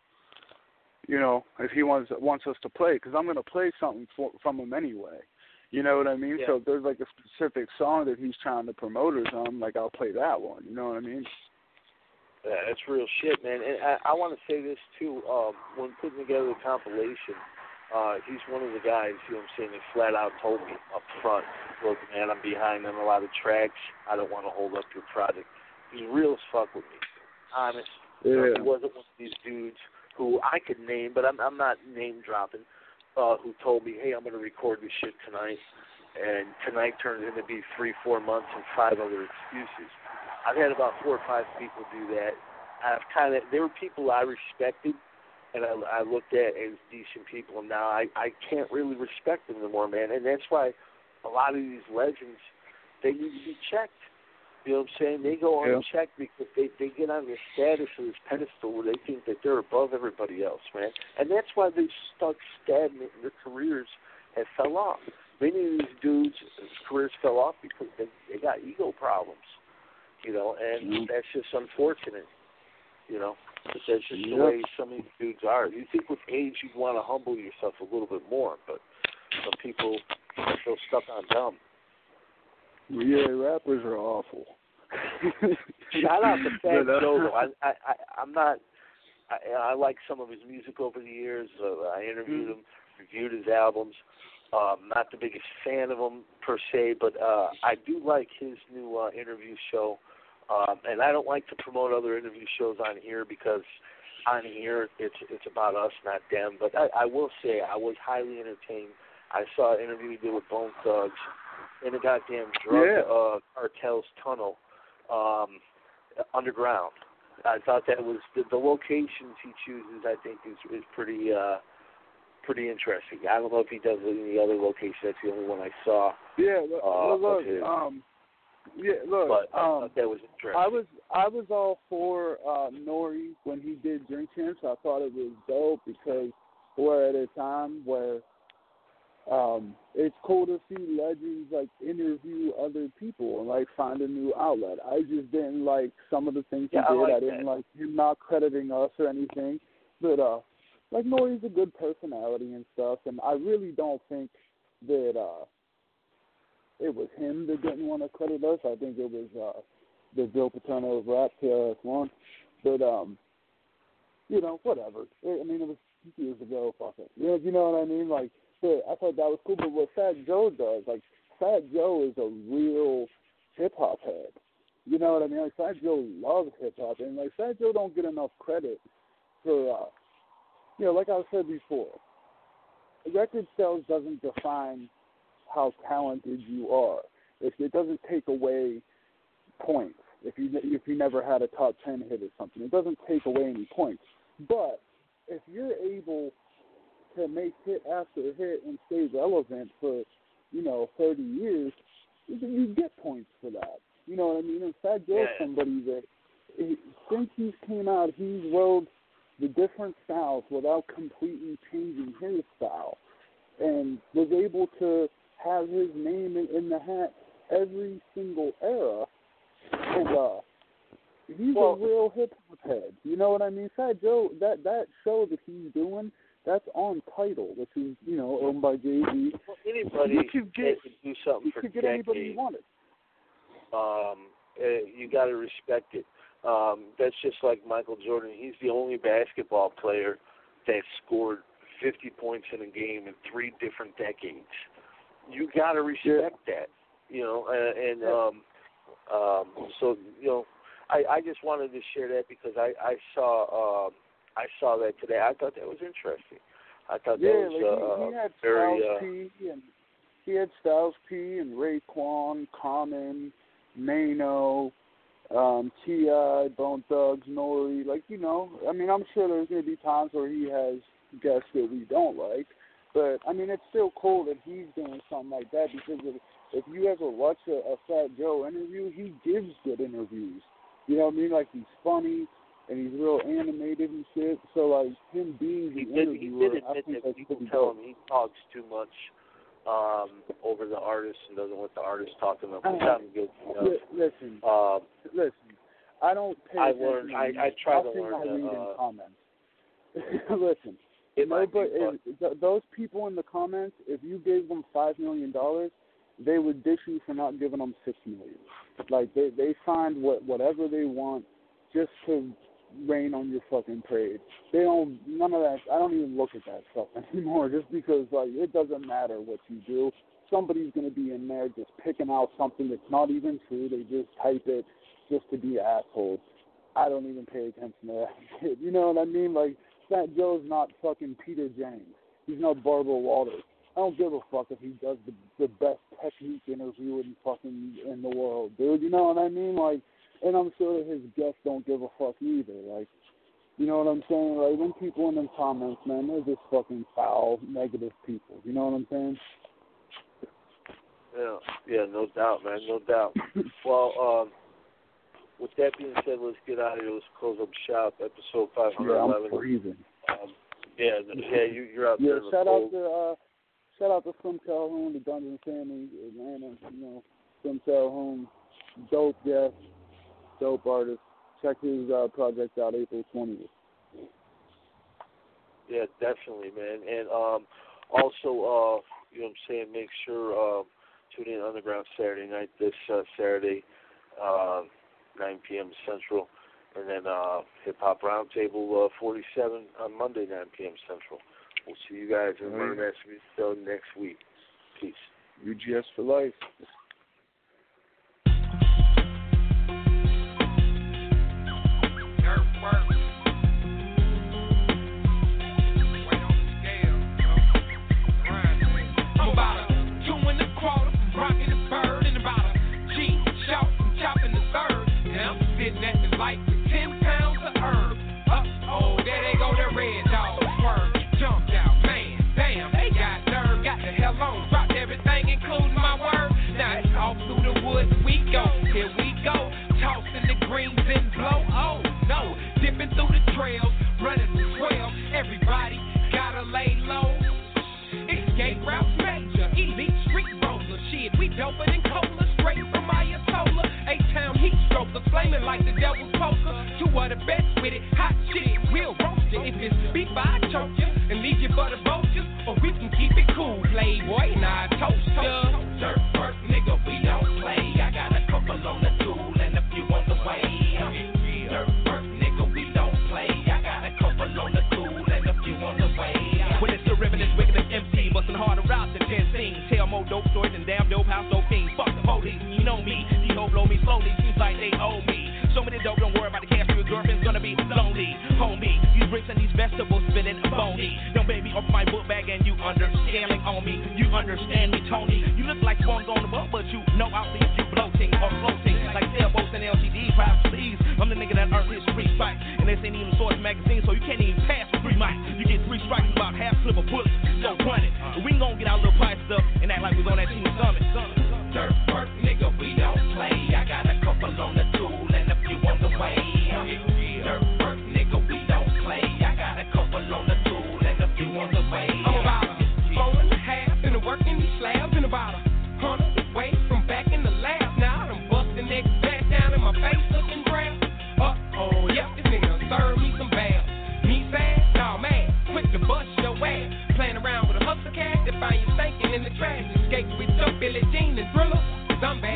you know, if he wants wants us to play, because I'm gonna play something for, from him anyway. You know what I mean? Yeah. So if there's like a specific song that he's trying to promote or something, like I'll play that one. You know what I mean? Yeah, that's real shit, man. And I, I want to say this, too. Um, when putting together the compilation, uh, he's one of the guys, you know what I'm saying, that flat out told me up front, look, man, I'm behind on a lot of tracks. I don't want to hold up your project. He's real as fuck with me. Honest. Yeah. You know, he wasn't one of these dudes who I could name, but I'm, I'm not name-dropping, uh, who told me, hey, I'm going to record this shit tonight. And tonight turns into be three, four months and five other excuses. I've had about four or five people do that. I've kind of, there were people I respected and I, I looked at as decent people, and now I, I can't really respect them anymore, man. And that's why a lot of these legends, they need to be checked. You know what I'm saying? They go yeah. unchecked because they, they get on this status of this pedestal where they think that they're above everybody else, man. And that's why they're stuck stagnant in their careers and fell off. Many of these dudes' careers fell off because they, they got ego problems, you know, and mm-hmm. that's just unfortunate, you know. But that's just the yep. way some of these dudes are. You think with age you'd want to humble yourself a little bit more, but some people are still stuck on dumb. Yeah, rappers are awful. Shout out to Fat Joe, though. I, I, I, I'm not. I, I like some of his music over the years. Uh, I interviewed mm. him, reviewed his albums. Um, not the biggest fan of him per se, but uh, I do like his new uh, interview show. Um, and I don't like to promote other interview shows on here because on here it's it's about us, not them. But I, I will say I was highly entertained. I saw an interview he did with Bone Thugs in a goddamn drug yeah. uh, cartel's tunnel um, underground. I thought that was the, the locations he chooses. I think is is pretty. Uh, Pretty interesting. I don't know if he does it in the other location. That's the only one I saw. Yeah, look, uh, look um, yeah, look. But I um, thought that was interesting. I was, I was all for uh, Nori when he did Drink Champs. I thought it was dope because we're at a time where um, it's cool to see legends like interview other people and like find a new outlet. I just didn't like some of the things he yeah, did. I, like I didn't that. like him not crediting us or anything, but uh. Like, Nori's a good personality and stuff, and I really don't think that uh, it was him that didn't want to credit us. I think it was uh, the Joe Paterno of rap, K R S One. But, um, you know, whatever. I mean, it was years ago, fuck it. You know, you know what I mean? Like, but I thought that was cool, but what Fat Joe does, like, Fat Joe is a real hip-hop head. You know what I mean? Like, Fat Joe loves hip-hop, and, like, Fat Joe don't get enough credit for... Uh, You know, like I said before, record sales doesn't define how talented you are. If it doesn't take away points. If you if you never had a top ten hit or something, it doesn't take away any points. But if you're able to make hit after hit and stay relevant for, you know, thirty years, you get points for that. You know what I mean? In fact, Joe's yeah. somebody that he, since he's came out, he's rode the different styles without completely changing his style, and was able to have his name in, in the hat every single era. And uh, he's well, a real hip hop head. You know what I mean? Fat Joe, that that show that he's doing, that's on Tidal, which is, you know, owned by Jay Z. Well, anybody you could get, could do something you for could get decades. anybody you wanted. Um, uh, you got to respect it. Um, that's just like Michael Jordan. He's the only basketball player that scored fifty points in a game in three different decades. You got to respect yeah. that, you know. Uh, and um, um, so, you know, I, I just wanted to share that because I, I saw um, I saw that today. I thought that was interesting. I thought yeah, that was like uh, he, he had very. Styles uh, P and he had Styles P and Raekwon, Common, Mano. Um, T I, Bone Thugs, Nori, like, you know, I mean, I'm sure there's going to be times where he has guests that we don't like, but, I mean, it's still cool that he's doing something like that because if, if you ever watch a, a Fat Joe interview, he gives good interviews. You know what I mean? Like, he's funny, and he's real animated and shit, so, like, him being the he did, interviewer, he did I admit think that that's people pretty tell dope. him he talks too much um, over the artist and doesn't let the artist talk to him, which Uh-huh. I'm good enough. Listen, um, listen, I don't pay I attention learned, to I, I try to nothing learn I to, read uh, in comments. Listen, it might be nobody, fun. if, th- those people in the comments, if you gave them five million dollars, they would dish you for not giving them six million dollars. Like, they, they find what whatever they want just to rain on your fucking parade. They don't, none of that, I don't even look at that stuff anymore just because, like, it doesn't matter what you do. Somebody's going to be in there just picking out something that's not even true. They just type it just to be assholes. I don't even pay attention to that shit. You know what I mean? Like, Fat Joe's not fucking Peter Jennings. He's not Barbara Walters. I don't give a fuck if he does the, the best technique interview in fucking in the world, dude. You know what I mean? Like, and I'm sure that his guests don't give a fuck either. Like, you know what I'm saying? Like, when people in them comments, man, they're just fucking foul, negative people. You know what I'm saying? Yeah, yeah, no doubt, man, no doubt. Well, um, with that being said, let's get out of here. Let's close up shop, episode five eleven. Yeah, I'm freezing. Um, yeah, yeah, you, you're out yeah, there in the shout cold. out to uh, shout out to Slim Calhoun, the Dungeon Family, Atlanta. You know, Slim Calhoun, dope guest, dope artist. Check his uh, project out April twentieth. Yeah, definitely, man. And um, also, uh, you know what I'm saying, make sure uh, tune in Underground Saturday night, this uh, Saturday, uh, nine p.m. Central. And then uh, Hip Hop Roundtable uh, forty-seven on Monday, nine p.m. Central. We'll see you guys in the Murder Master Music Show next week. Peace. U G S for life. Playing around with a hustler cat that find you thinking in the trash. Escape with your Billie Jean and Thriller. Some